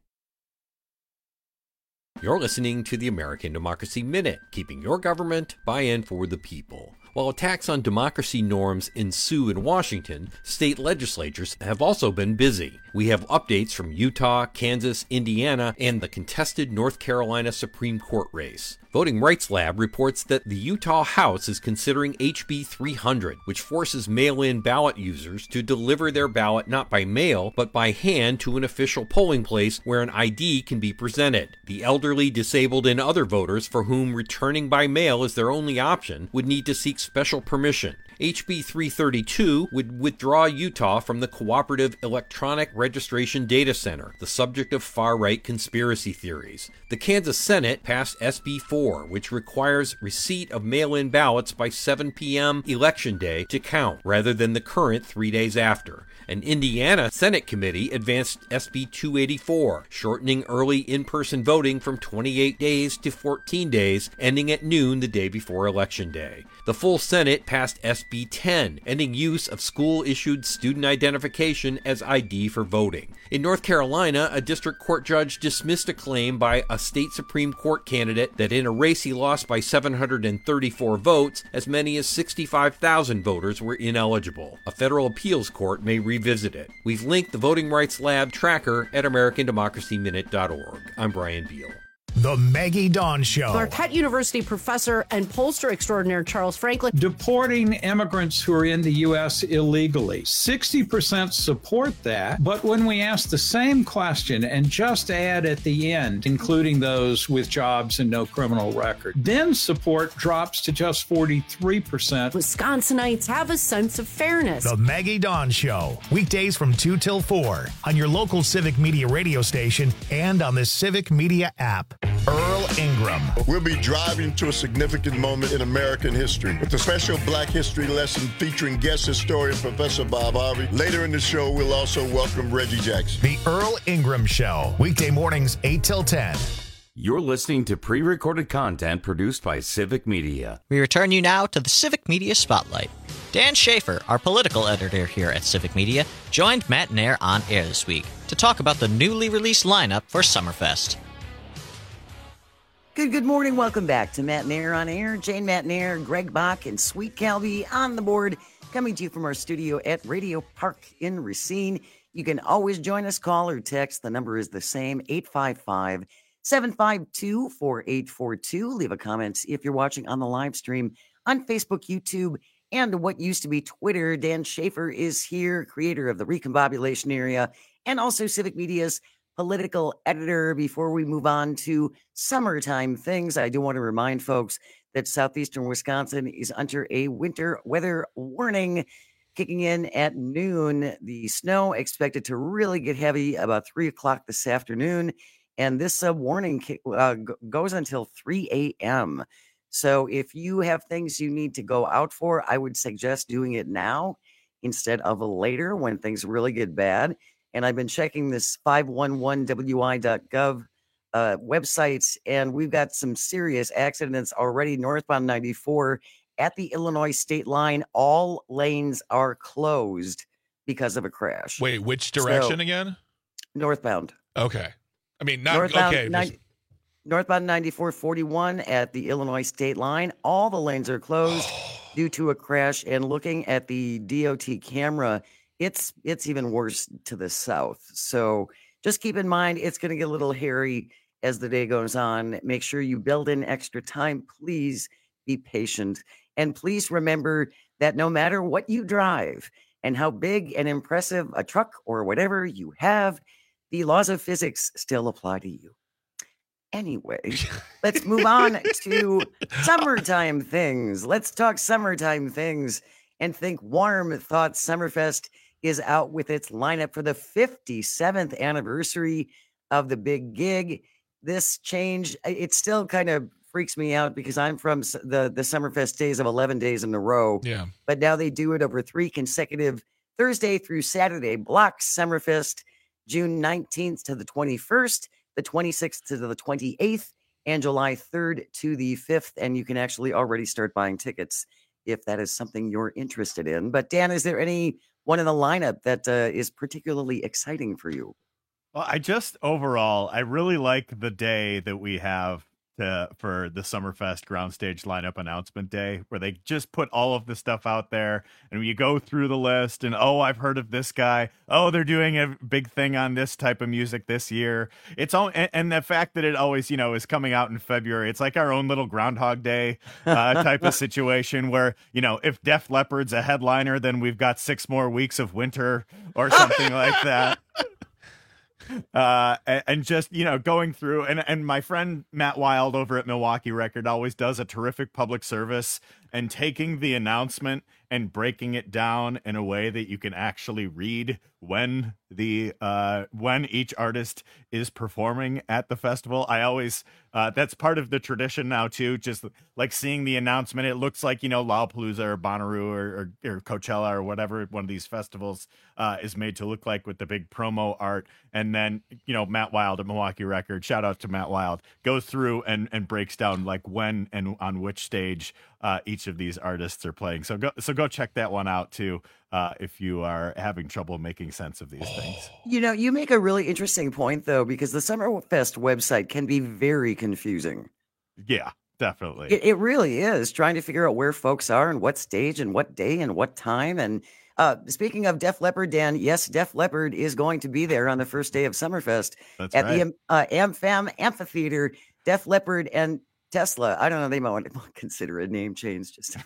You're listening to the American Democracy Minute, keeping your government by and for the people. While attacks on democracy norms ensue in Washington, state legislatures have also been busy. We have updates from Utah, Kansas, Indiana, and the contested North Carolina Supreme Court race. Voting Rights Lab reports that the Utah House is considering H B three hundred, which forces mail-in ballot users to deliver their ballot not by mail, but by hand to an official polling place where an I D can be presented. The elderly, disabled, and other voters for whom returning by mail is their only option would need to seek special permission. H B three thirty-two would withdraw Utah from the Cooperative Electronic Registration Data Center, the subject of far-right conspiracy theories. The Kansas Senate passed S B four, which requires receipt of mail-in ballots by seven p.m. Election Day to count, rather than the current three days after. An Indiana Senate committee advanced S B two eighty-four, shortening early in-person voting from twenty-eight days to fourteen days, ending at noon the day before Election Day. The full Senate passed S B ten, ending use of school-issued student identification as I D for voting. In North Carolina, a district court judge dismissed a claim by a state Supreme Court candidate that in a race he lost by seven hundred thirty-four votes, as many as sixty-five thousand voters were ineligible. A federal appeals court may revisit it. We've linked the Voting Rights Lab tracker at american democracy minute dot org. I'm Brian Beal. The Maggie Dawn Show. Marquette University professor and pollster extraordinaire Charles Franklin. Deporting immigrants who are in the U S illegally. sixty percent support that, but when we ask the same question and just add at the end, including those with jobs and no criminal record, then support drops to just forty-three percent. Wisconsinites have a sense of fairness. The Maggie Dawn Show. Weekdays from two till four on your local Civic Media radio station and on the Civic Media app. Earl Ingram. We'll be driving to a significant moment in American history with a special Black History lesson featuring guest historian Professor Bob Harvey. Later in the show, we'll also welcome Reggie Jackson. The Earl Ingram Show. Weekday mornings, eight till ten. You're listening to pre-recorded content produced by Civic Media. We return you now to the Civic Media Spotlight. Dan Schaefer, our political editor here at Civic Media, joined Matt Nair on air this week to talk about the newly released lineup for Summerfest. Good, good morning. Welcome back to Matt Nair on air. Jane Matt Nair, Greg Bach, and Sweet Calvi on the board, coming to you from our studio at Radio Park in Racine. You can always join us, call or text. The number is the same, eight five five, seven five two, four eight four two. Leave a comment if you're watching on the live stream on Facebook, YouTube, and what used to be Twitter. Dan Schaefer is here, creator of the Recombobulation Area, and also Civic Media's political editor. Before we move on to summertime things, I do want to remind folks that southeastern Wisconsin is under a winter weather warning kicking in at noon. The snow expected to really get heavy about three o'clock this afternoon, and this uh, warning kick, uh, g- goes until three a.m. So if you have things you need to go out for, I would suggest doing it now instead of later when things really get bad. And I've been checking this five one one W I dot gov uh, websites, and we've got some serious accidents already. Northbound ninety-four at the Illinois state line, all lanes are closed because of a crash. Wait, which direction So, again? Northbound. Okay. I mean, not Northbound, okay. nine- just- northbound ninety-four forty-one at the Illinois state line, all the lanes are closed due to a crash. And looking at the D O T camera, it's it's even worse to the south. So just keep in mind, it's going to get a little hairy as the day goes on. Make sure you build in extra time. Please be patient. And please remember that no matter what you drive and how big and impressive a truck or whatever you have, the laws of physics still apply to you. Anyway, let's move on to summertime things. Let's talk summertime things and think Warm Thoughts Summerfest is out with its lineup for the fifty-seventh anniversary of the big gig. This change, it still kind of freaks me out because I'm from s- the, the Summerfest days of eleven days in a row. Yeah. But now they do it over three consecutive Thursday through Saturday blocks. Summerfest, June nineteenth to the twenty-first, the twenty-sixth to the twenty-eighth, and July third to the fifth. And you can actually already start buying tickets if that is something you're interested in. But Dan, is there any one in the lineup that uh, is particularly exciting for you? Well, I just overall, I really like the day that we have to, for the Summerfest Ground Stage lineup announcement day, where they just put all of the stuff out there and you go through the list and, oh, I've heard of this guy. Oh, they're doing a big thing on this type of music this year. It's all, and, and the fact that it always, you know, is coming out in February, it's like our own little Groundhog Day uh, type of situation where, you know, if Def Leppard's a headliner, then we've got six more weeks of winter or something like that. Uh, and, and just, you know, going through and, and my friend Matt Wild over at Milwaukee Record always does a terrific public service and taking the announcement and breaking it down in a way that you can actually read when the uh, when each artist is performing at the festival. I always uh, that's part of the tradition now too. Just like seeing the announcement, it looks like, you know, Lollapalooza or Bonnaroo or, or, or Coachella or whatever one of these festivals uh, is made to look like with the big promo art. And then, you know, Matt Wild at Milwaukee Record, shout out to Matt Wild, goes through and and breaks down like when and on which stage uh, each of these artists are playing. So go so go check that one out too. Uh, if you are having trouble making sense of these things. You know, you make a really interesting point, though, because the Summerfest website can be very confusing. Yeah, definitely. It, it really is, trying to figure out where folks are and what stage and what day and what time. And uh, speaking of Def Leppard, Dan, yes, Def Leppard is going to be there on the first day of Summerfest. That's at right. the uh, AmFam Amphitheater. Def Leppard and Tesla. I don't know, they might want to consider a name change. Just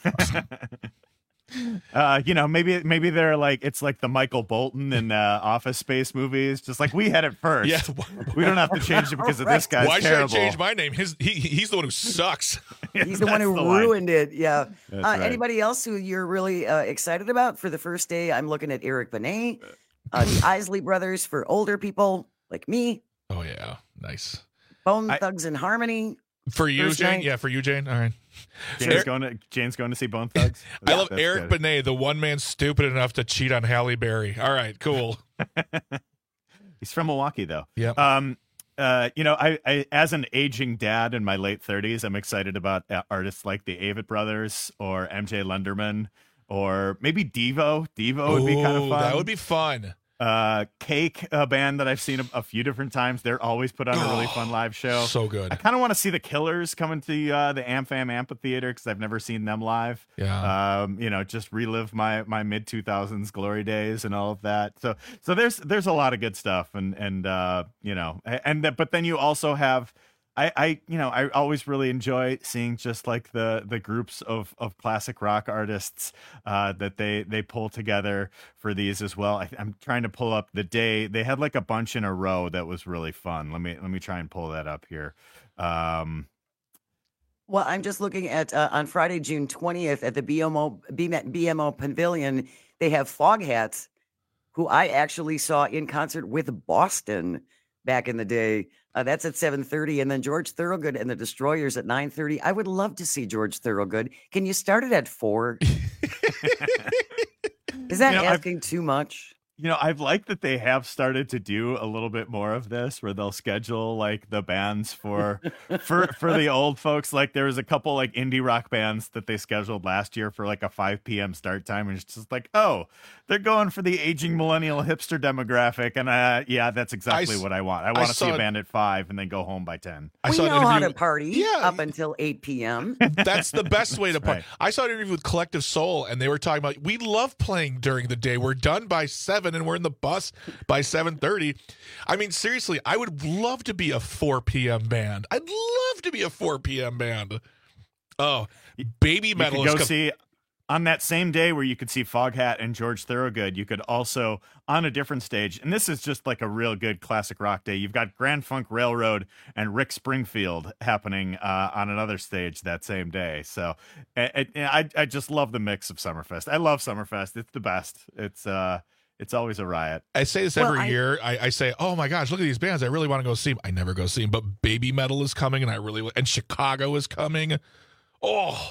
Uh, you know, maybe maybe they're like, it's like the Michael Bolton in uh, Office Space movies. Just like, we had it first. Yeah. We don't have to change it because of this guy's Why terrible. should I change my name? His he, he's the one who sucks. He's the one who the line. ruined it. Yeah. That's Uh, right. Anybody else who you're really uh, excited about for the first day? I'm looking at Eric Benet, uh, the Isley Brothers for older people like me, Oh yeah, nice. Bone Thugs and Harmony. For you, First Jane? night. Yeah, for you, Jane. All right. Jane's Eric- going to Jane's going to see Bone Thugs. I love That's Eric good. Benet, the one man stupid enough to cheat on Halle Berry. All right, cool. He's from Milwaukee, though. Yeah. Um. Uh. You know, I, I as an aging dad in my late thirties, I'm excited about uh, artists like the Avett Brothers or M J Lenderman. or maybe Devo. Devo would be kind of Ooh, fun. That would be fun. Uh, Cake, a band that I've seen a, a few different times. They're always put on a really fun live show. So good. I kind of want to see the Killers coming to uh, the AmFam Amphitheater because I've never seen them live. Yeah. Um, you know, just relive my my mid two thousands glory days and all of that. So so there's there's a lot of good stuff, and and uh, you know, and that, but then you also have. I, I, you know, I always really enjoy seeing just like the the groups of, of classic rock artists uh, that they they pull together for these as well. I, I'm trying to pull up the day they had like a bunch in a row that was really fun. Let me let me try and pull that up here. Um, Well, I'm just looking at uh, on Friday, June twentieth at the B M O B M O Pavilion. They have Foghats, who I actually saw in concert with Boston back in the day. Uh, that's at seven thirty, and then George Thorogood and the Destroyers at nine thirty. I would love to see George Thorogood. Can you start it at four? Is that You know, I've- asking too much? You know, I've liked that they have started to do a little bit more of this, where they'll schedule like the bands for for for the old folks. Like there was a couple like indie rock bands that they scheduled last year for like a five p.m. start time, and it's just like, oh, they're going for the aging millennial hipster demographic, and uh, yeah, that's exactly I s- what I want. I I want to see saw a it- band at five and then go home by ten. I we saw an know how interview- to party Yeah. up until eight p.m. That's the best way to play. right. I saw an interview with Collective Soul, and they were talking about we love playing during the day. We're done by seven, and we're in the bus by seven thirty. I mean, seriously, I would love to be a four p.m. band. I'd love to be a four p.m. band. Oh, Baby You Metal could is go com- see on that same day where you could see Foghat and George Thorogood. You could also on a different stage, and this is just like a real good classic rock day. You've got Grand Funk Railroad and Rick Springfield happening uh, on another stage that same day. So it, it, I I just love the mix of Summerfest. I love Summerfest. It's the best. It's uh it's always a riot. I say this Well, every I- year. I, I say, "Oh my gosh, look at these bands! I really want to go see them." I never go see them, but Baby Metal is coming, and I really and Chicago is coming. Oh,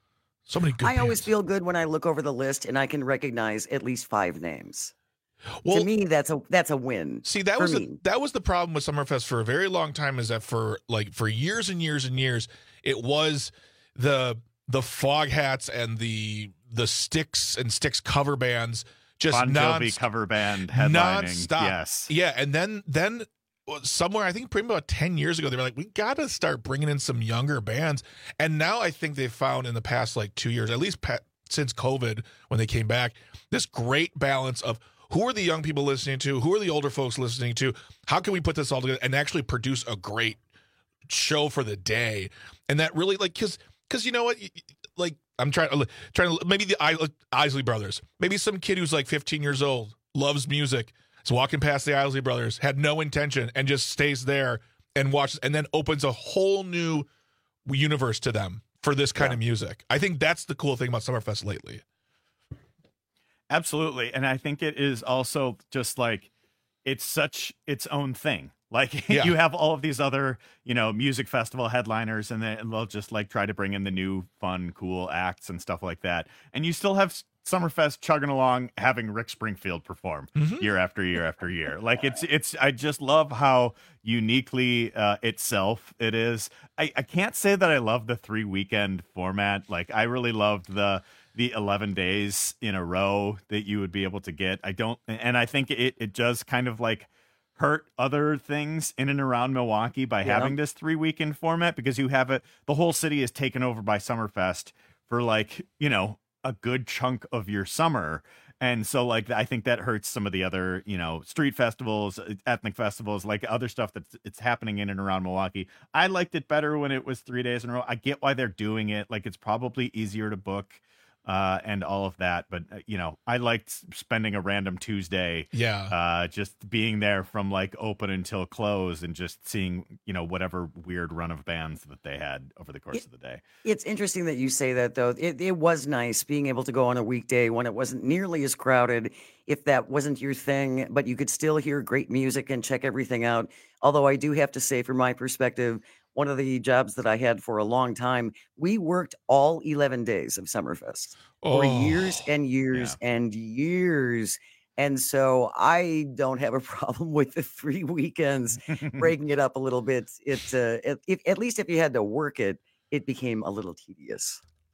so many good. I always bands. feel good when I look over the list and I can recognize at least five names. Well, to me, that's a that's a win. See, that for was me. the, that was the problem with Summerfest for a very long time. Is that for like for years and years and years, it was the the Foghats and the the Styx and Styx cover bands just Bon non Jovi cover band headlining. nonstop. Yes. Yeah, and then then somewhere I think probably about ten years ago they were like, we got to start bringing in some younger bands, and now I think they've found in the past like two years, at least pa- since COVID when they came back, this great balance of who are the young people listening to, who are the older folks listening to, how can we put this all together and actually produce a great show for the day, and that really like because because you know what, like I'm trying to trying to maybe the I- Isley Brothers, maybe some kid who's like fifteen years old, loves music, is walking past the Isley Brothers, had no intention, and just stays there and watches, and then opens a whole new universe to them for this kind Yeah. of music. I think that's the cool thing about Summerfest lately. Absolutely. And I think it is also just like it's such its own thing. Like Yeah. you have all of these other, you know, music festival headliners, and then they'll just like try to bring in the new fun, cool acts and stuff like that. And you still have Summerfest chugging along, having Rick Springfield perform Mhm. year after year after year. Like it's it's I just love how uniquely uh, itself it is. I, I can't say that I love the three weekend format. Like I really loved the the eleven days in a row that you would be able to get. I don't, and I think it it does kind of like hurt other things in and around Milwaukee by Yeah. having this three weekend format, because you have it, the whole city is taken over by Summerfest for like, you know, a good chunk of your summer. And so like I think that hurts some of the other, you know, street festivals, ethnic festivals, like other stuff that's it's happening in and around Milwaukee. I liked it better when it was three days in a row. I get why they're doing it. Like it's probably easier to book uh and all of that, but uh, you know, I liked spending a random Tuesday Yeah. uh just being there from like open until close and just seeing, you know, whatever weird run of bands that they had over the course It- of the day. It's interesting that you say that, though. It, it was nice being able to go on a weekday when it wasn't nearly as crowded, if that wasn't your thing, but you could still hear great music and check everything out. Although I do have to say, from my perspective, one of the jobs that I had for a long time, we worked all eleven days of Summerfest for Oh, years and years and years. And so I don't have a problem with the three weekends, breaking it up a little bit. It, uh, it, if, at least if you had to work it, it became a little tedious.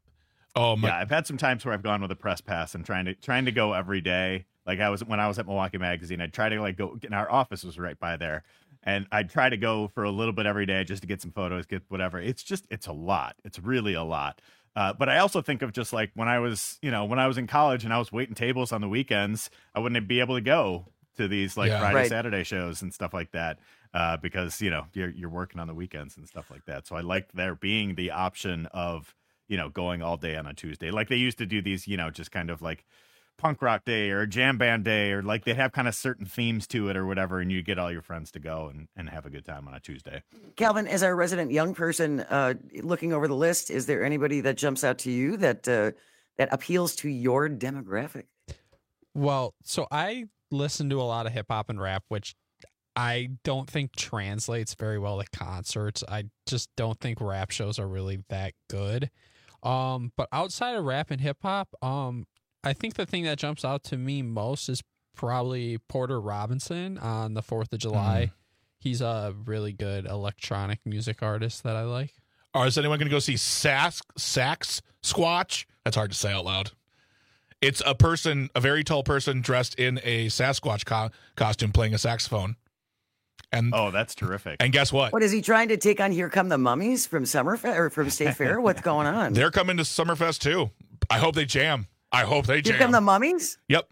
Oh my! Yeah, I've had some times where I've gone with a press pass and trying to trying to go every day. Like I was when I was at Milwaukee Magazine, I'd try to like go. And our office was right by there, and I'd try to go for a little bit every day just to get some photos, get whatever. It's just it's a lot. It's really a lot. Uh, but I also think of just like when I was, you know, when I was in college and I was waiting tables on the weekends, I wouldn't be able to go to these like Yeah. Friday, Right. Saturday shows and stuff like that uh, because, you know, you're, you're working on the weekends and stuff like that. So I like there being the option of, you know, going all day on a Tuesday. Like they used to do these, you know, just kind of like punk rock day or jam band day, or like they'd have kind of certain themes to it or whatever. And you get all your friends to go and, and have a good time on a Tuesday. Calvin, as our resident young person, uh, looking over the list, is there anybody that jumps out to you that uh, that appeals to your demographic? Well, so I listen to a lot of hip hop and rap, which I don't think translates very well to concerts. I just don't think rap shows are really that good. Um, but outside of rap and hip hop, um, I think the thing that jumps out to me most is probably Porter Robinson on the fourth of July. Mm. He's a really good electronic music artist that I like. Or is anyone going to go see Sax, Sax Squatch? That's hard to say out loud. It's a person, a very tall person dressed in a Sasquatch co- costume playing a saxophone. And oh, that's terrific. And guess what? What is he trying to take on? Here Come the Mummies from Summerfest or from State Fair? What's going on? They're coming to Summerfest too. I hope they jam. I hope they jam. Here Come the Mummies? Yep.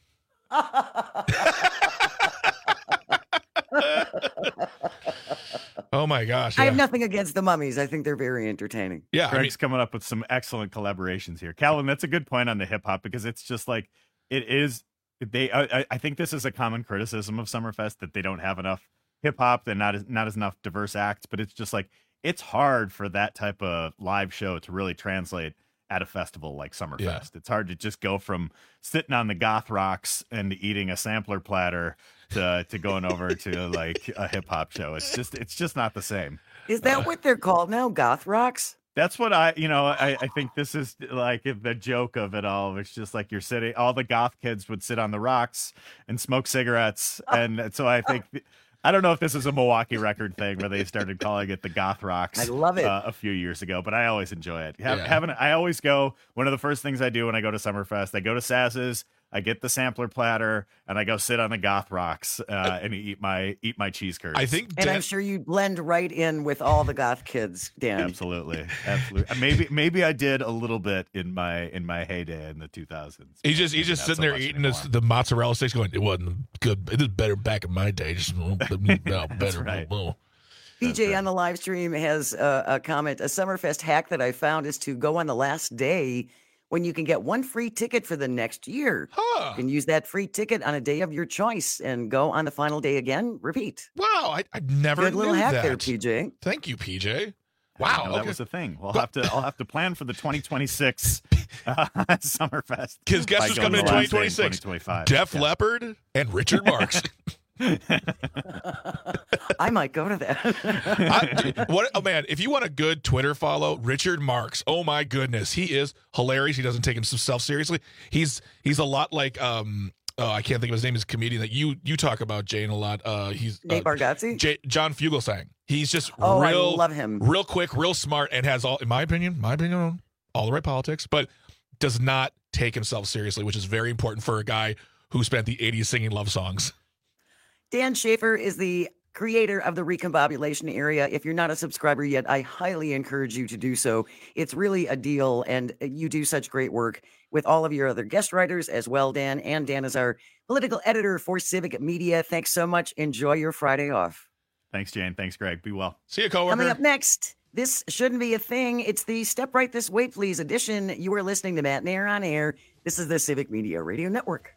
Oh my gosh. I Yeah. have nothing against the Mummies. I think they're very entertaining. Yeah, Greg's coming up with some excellent collaborations here. Calvin, that's a good point on the hip hop because it's just like it is. They, I, I think this is a common criticism of Summerfest that they don't have enough hip hop and not as not as enough diverse acts. But it's just like it's hard for that type of live show to really translate at a festival like Summerfest. Yeah. It's hard to just go from sitting on the goth rocks and eating a sampler platter to to going over to like a hip hop show. It's just it's just not the same. Is that Uh, what they're called now? Goth rocks? That's what I, you know, I, I think this is like the joke of it all. It's just like you're sitting, all the goth kids would sit on the rocks and smoke cigarettes. And so I think, I don't know if this is a Milwaukee record thing where they started calling it the goth rocks. I love it. Uh, a few years ago, but I always enjoy it. Have, Yeah. having, I always go, one of the first things I do when I go to Summerfest, I go to Saz's, I get the sampler platter, and I go sit on the goth rocks uh, and eat my eat my cheese curds. I think And I'm sure you blend right in with all the goth kids, Dan. Absolutely, absolutely. Maybe maybe I did a little bit in my in my heyday in the two thousands. He's just he's just Not sitting so there much eating anymore. this, the mozzarella sticks, going, "It wasn't good. It was better back in my day. Just no, better." right. no. P J on the live stream has a, a comment. A Summerfest hack that I found is to go on the last day when you can get one free ticket for the next year. Huh. You can use that free ticket on a day of your choice and go on the final day again, repeat. Wow, I, I never Good little knew hack that. there, P J. Thank you, P J. I didn't Wow, know that okay. was a thing. We'll have to. I'll have to plan for the twenty twenty-six uh, Summerfest. Because guess by who's going coming in the twenty last day twenty-six? twenty twenty-five. Def Yeah. Leppard and Richard Marx. I might go to that. I, what? Oh man, if you want a good Twitter follow, Richard Marx. Oh my goodness, he is hilarious. He doesn't take himself seriously. He's he's a lot like um. Oh, I can't think of his name. He's a comedian that you you talk about, Jane, a lot. Uh, he's Nate uh, Bargatze? J- John Fugelsang. He's just Oh, I real, love him. real quick, real smart, and has all, in my opinion, my opinion, all the right politics, but does not take himself seriously, which is very important for a guy who spent the eighties singing love songs. Dan Schaefer is the creator of the Recombobulation Area. If you're not a subscriber yet, I highly encourage you to do so. It's really a deal, and you do such great work with all of your other guest writers as well, Dan. And Dan is our political editor for Civic Media. Thanks so much. Enjoy your Friday off. Thanks, Jane. Thanks, Greg. Be well. See you, coworker. Coming up next, this shouldn't be a thing. It's the Step Right This Way, Please edition. You are listening to Matt Nair on Air. This is the Civic Media Radio Network.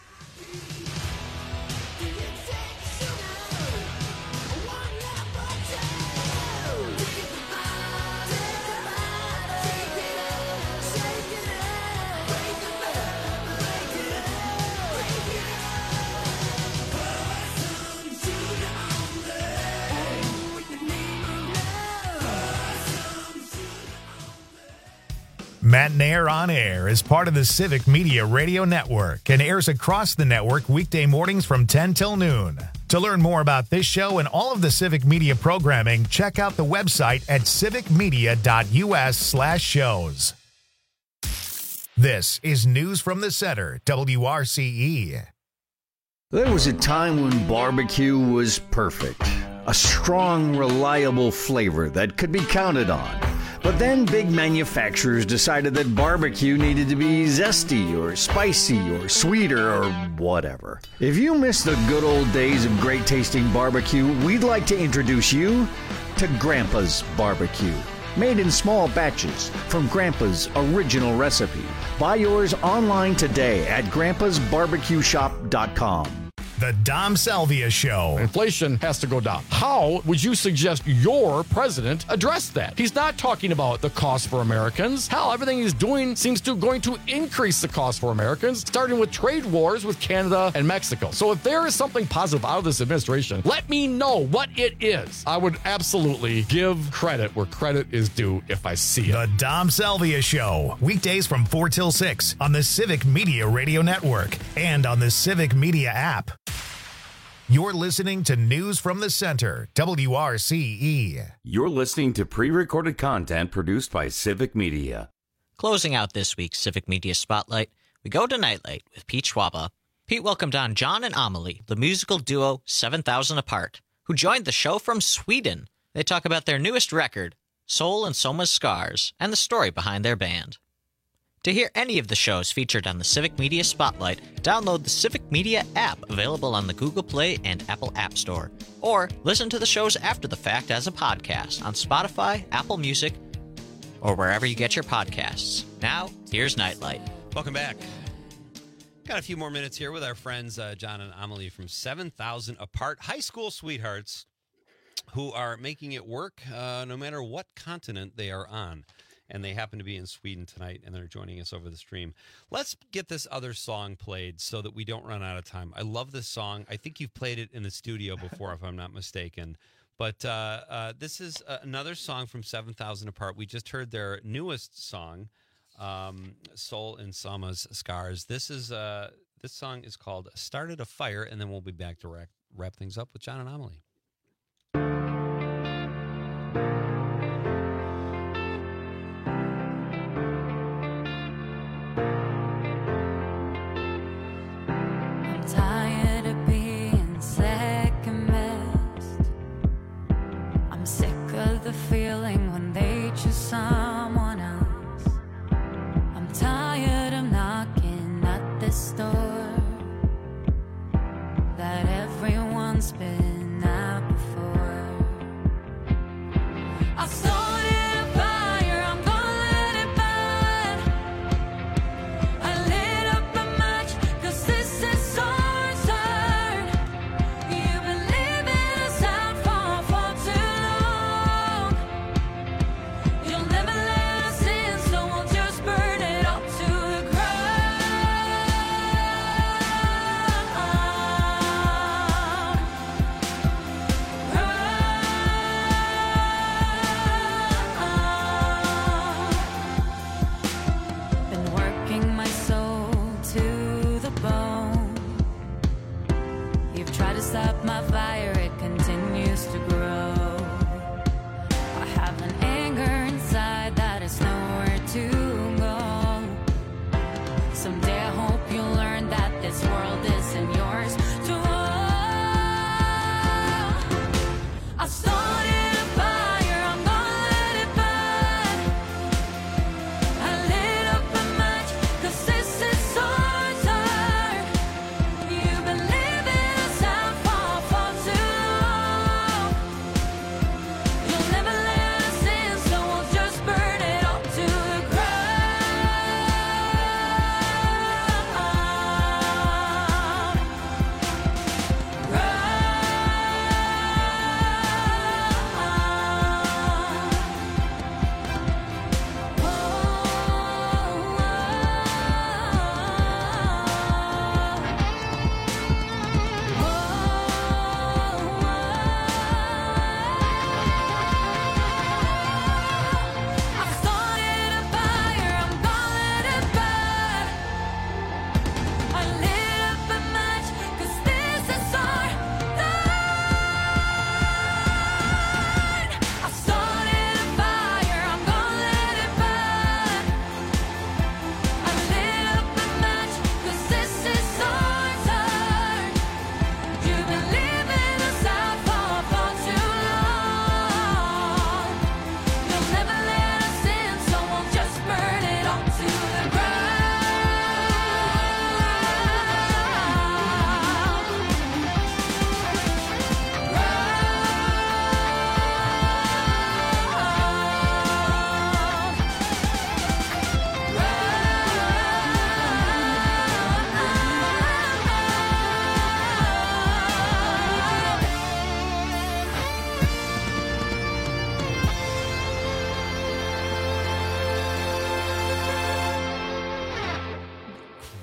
Matt Nair on Air is part of the Civic Media Radio Network and airs across the network weekday mornings from ten till noon. To learn more about this show and all of the Civic Media programming, check out the website at civicmedia.us slash shows. This is News from the Center, W R C E. There was a time when barbecue was perfect. A strong, reliable flavor that could be counted on. But then big manufacturers decided that barbecue needed to be zesty or spicy or sweeter or whatever. If you miss the good old days of great tasting barbecue, we'd like to introduce you to Grandpa's Barbecue. Made in small batches from Grandpa's original recipe. Buy yours online today at grandpas barbecue shop dot com. The Dom Salvia Show. Inflation has to go down. How would you suggest your president address that? He's not talking about the cost for Americans. Hell, everything he's doing seems to going to increase the cost for Americans, starting with trade wars with Canada and Mexico. So if there is something positive out of this administration, let me know what it is. I would absolutely give credit where credit is due if I see it. The Dom Salvia Show. Weekdays from four till six on the Civic Media Radio Network and on the Civic Media app. You're listening to News from the Center, W R C E. You're listening to pre-recorded content produced by Civic Media. Closing out this week's Civic Media Spotlight, we go to Nightlight with Pete Schwaba. Pete welcomed on John and Amelie, the musical duo seven thousand Apart, who joined the show from Sweden. They talk about their newest record, Soul and Soma's Scars, and the story behind their band. To hear any of the shows featured on the Civic Media Spotlight, download the Civic Media app available on the Google Play and Apple App Store. Or listen to the shows after the fact as a podcast on Spotify, Apple Music, or wherever you get your podcasts. Now, here's Nightlight. Welcome back. Got a few more minutes here with our friends uh, John and Amelie from seven thousand Apart, high school sweethearts who are making it work uh, no matter what continent they are on. And they happen to be in Sweden tonight, and they're joining us over the stream. Let's get this other song played so that we don't run out of time. I love this song. I think you've played it in the studio before, if I'm not mistaken. But uh, uh, this is uh, another song from seven thousand Apart. We just heard their newest song, um, Soul and Soma's Scars. This is uh, this song is called Started a Fire, and then we'll be back to wrap, wrap things up with John and Amelie. Tired of being second best. I'm sick of the feeling when they choose someone else. I'm tired of knocking at this door that everyone's been at before. I started a fire, I'm gonna let it burn. I lit up a match, cause this is so absurd. You've been leaving us out for far too long. You'll never let us in, so we'll just burn it up to the Been working my soul to the bone. You've tried to stop my fire, it continues to grow. I have an anger inside that is nowhere to go. Someday I hope you'll learn that this world isn't yours to hold. I started a fire, I'm gonna let it burn. I lit up a match, cause this is so absurd. You've been leaving us out for far too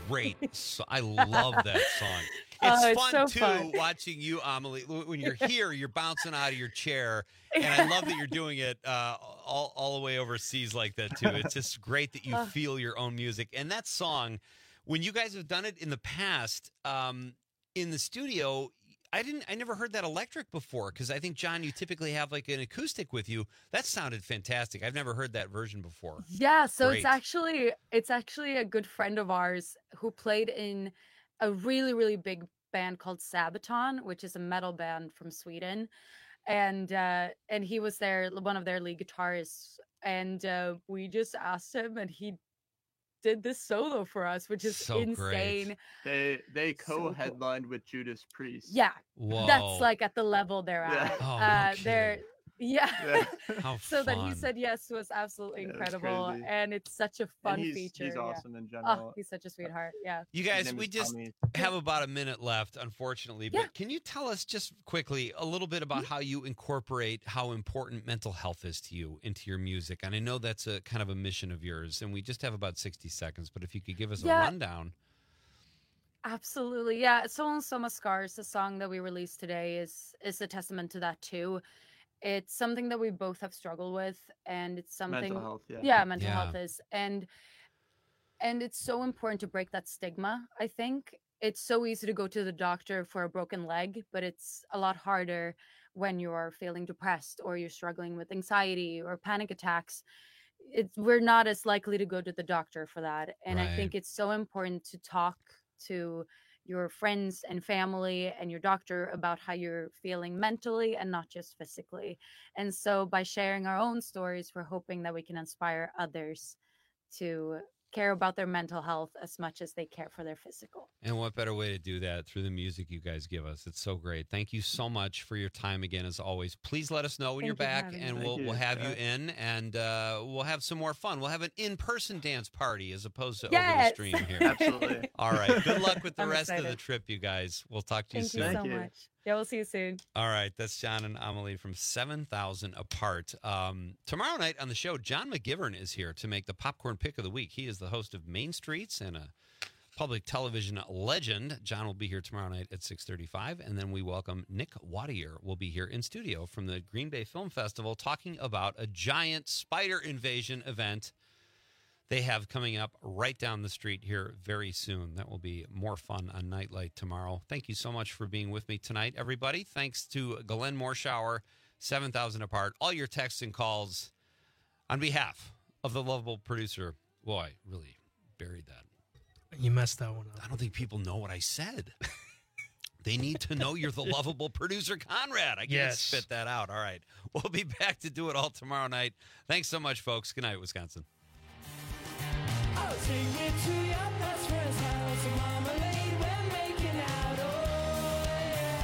great. So, I love that song. It's, oh, it's fun, so too, fun. watching you, Amelie. When you're here, you're bouncing out of your chair. And I love that you're doing it uh, all, all the way overseas like that, too. It's just great that you feel your own music. And that song, when you guys have done it in the past, um, in the studio, I didn't. I never heard that electric before because I think, John, you typically have like an acoustic with you. That sounded fantastic. I've never heard that version before. Yeah, so Great. it's actually it's actually a good friend of ours who played in a really really big band called Sabaton, which is a metal band from Sweden, and uh, and he was there, one of their lead guitarists, and uh, we just asked him, and he did this solo for us, which is So insane. great. They they So cool. co-headlined with Judas Priest. Yeah, Whoa. that's like at the level they're Yeah. at. Oh, no uh, they're kidding. yeah. Yeah. How So that he fun. said yes was absolutely Yeah, it's incredible, crazy. and it's such a fun he's- feature. he's yeah. awesome in Oh, general. he's such a sweetheart. Yeah. You His guys, name we is just Tommy. have about a minute left, unfortunately. But Yeah. can you tell us just quickly a little bit about how you incorporate how important mental health is to you into your music? And I know that's a kind of a mission of yours, and we just have about sixty seconds. But if you could give us Yeah. a rundown. Absolutely. Yeah. Soul and Soma Scars, the song that we released today, is is a testament to that too. It's something that we both have struggled with, and it's something Mental health, yeah. mental Yeah. health is. And and it's so important to break that stigma, I think. It's so easy to go to the doctor for a broken leg, but it's a lot harder when you're feeling depressed or you're struggling with anxiety or panic attacks. It's we're not as likely to go to the doctor for that. And I think Right. it's so important to talk to your friends and family and your doctor about how you're feeling mentally and not just physically. And so by sharing our own stories, we're hoping that we can inspire others to care about their mental health as much as they care for their physical. And what better way to do that through the music you guys give us? It's so great. Thank you so much for your time again, as always. Please let us know when Thank you're you for back, having and me. we'll Thank we'll you. have you Yeah. in, and uh, we'll have some more fun. We'll have an in-person dance party as opposed to over Yes. the stream here. Absolutely. All right. Good luck with the I'm rest of the excited. trip, you guys. We'll talk to you Thank soon. you so Thank you. much. Yeah, we'll see you soon. All right, that's John and Amelie from seven thousand Apart. Um, tomorrow night on the show, John McGivern is here to make the popcorn pick of the week. He is the host of Main Streets and a public television legend. John will be here tomorrow night at six thirty-five, and then we welcome Nick Wattier will be here in studio from the Green Bay Film Festival talking about a giant spider invasion event they have coming up right down the street here very soon. That will be more fun on Nightlight tomorrow. Thank you so much for being with me tonight, everybody. Thanks to Glenn Morshower, seven thousand Apart, all your texts and calls on behalf of the lovable producer. Boy, really buried that. You messed that one up. I don't think people know what I said. They need to know you're the lovable producer, Conrad. I can't Yes. spit that out. All right. We'll be back to do it all tomorrow night. Thanks so much, folks. Good night, Wisconsin. I'll take you to your best friend's house. A marmalade, we're making out. Oh, yeah.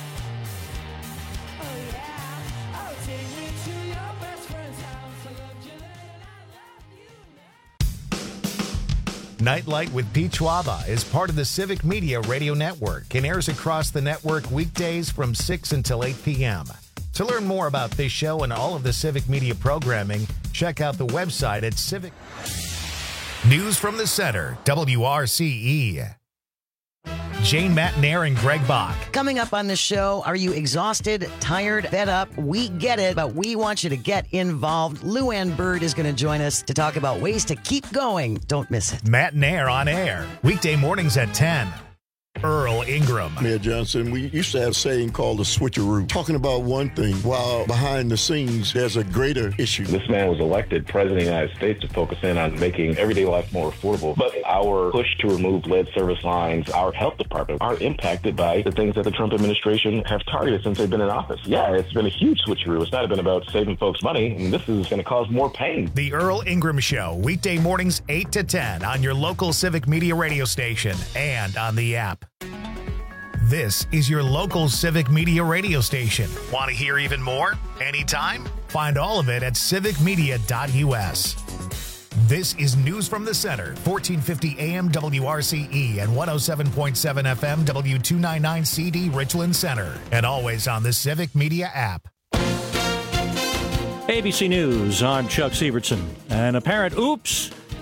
Oh, yeah. I'll take you to your best friend's house. I loved you then and I love you now. Nightlight with Pete Schwaba is part of the Civic Media Radio Network and airs across the network weekdays from six until eight p.m. To learn more about this show and all of the Civic Media programming, check out the website at Civic. News from the Center, W R C E. Jane Matnair and Greg Bach. Coming up on the show, are you exhausted, tired, fed up? We get it, but we want you to get involved. Lou Ann Bird is going to join us to talk about ways to keep going. Don't miss it. Matnair on air, weekday mornings at ten. Earl Ingram. Mayor Johnson, we used to have a saying called the switcheroo, talking about one thing while behind the scenes there's a greater issue. This man was elected president of the United States to focus in on making everyday life more affordable. But our push to remove lead service lines, our health department, are impacted by the things that the Trump administration have targeted since they've been in office. Yeah, it's been a huge switcheroo. It's not been about saving folks money. I mean, this is going to cause more pain. The Earl Ingram Show, weekday mornings eight to ten on your local Civic Media radio station and on the app. This is your local Civic Media radio station. Want to hear even more? Anytime? Find all of it at civic media dot u s. This is News from the Center, fourteen fifty A M W R C E and one oh seven point seven F M W two ninety-nine C D Richland Center. And always on the Civic Media app. A B C News, I'm Chuck Sievertson. An apparent oops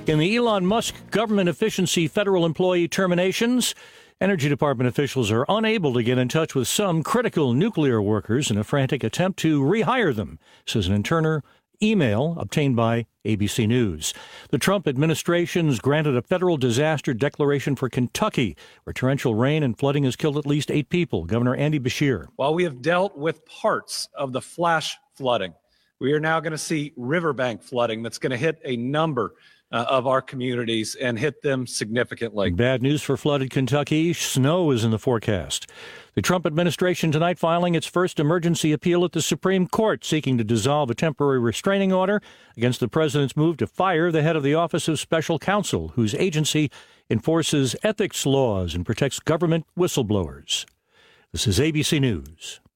In the Elon Musk government efficiency federal employee terminations, Energy Department officials are unable to get in touch with some critical nuclear workers in a frantic attempt to rehire them, says an internal email obtained by A B C News. The Trump administration's granted a federal disaster declaration for Kentucky, where torrential rain and flooding has killed at least eight people. Governor Andy Beshear. While we have dealt with parts of the flash flooding, we are now going to see riverbank flooding that's going to hit a number uh, of our communities and hit them significantly. Bad news for flooded Kentucky. Snow is in the forecast. The Trump administration tonight filing its first emergency appeal at the Supreme Court, seeking to dissolve a temporary restraining order against the president's move to fire the head of the Office of Special Counsel, whose agency enforces ethics laws and protects government whistleblowers. This is A B C News.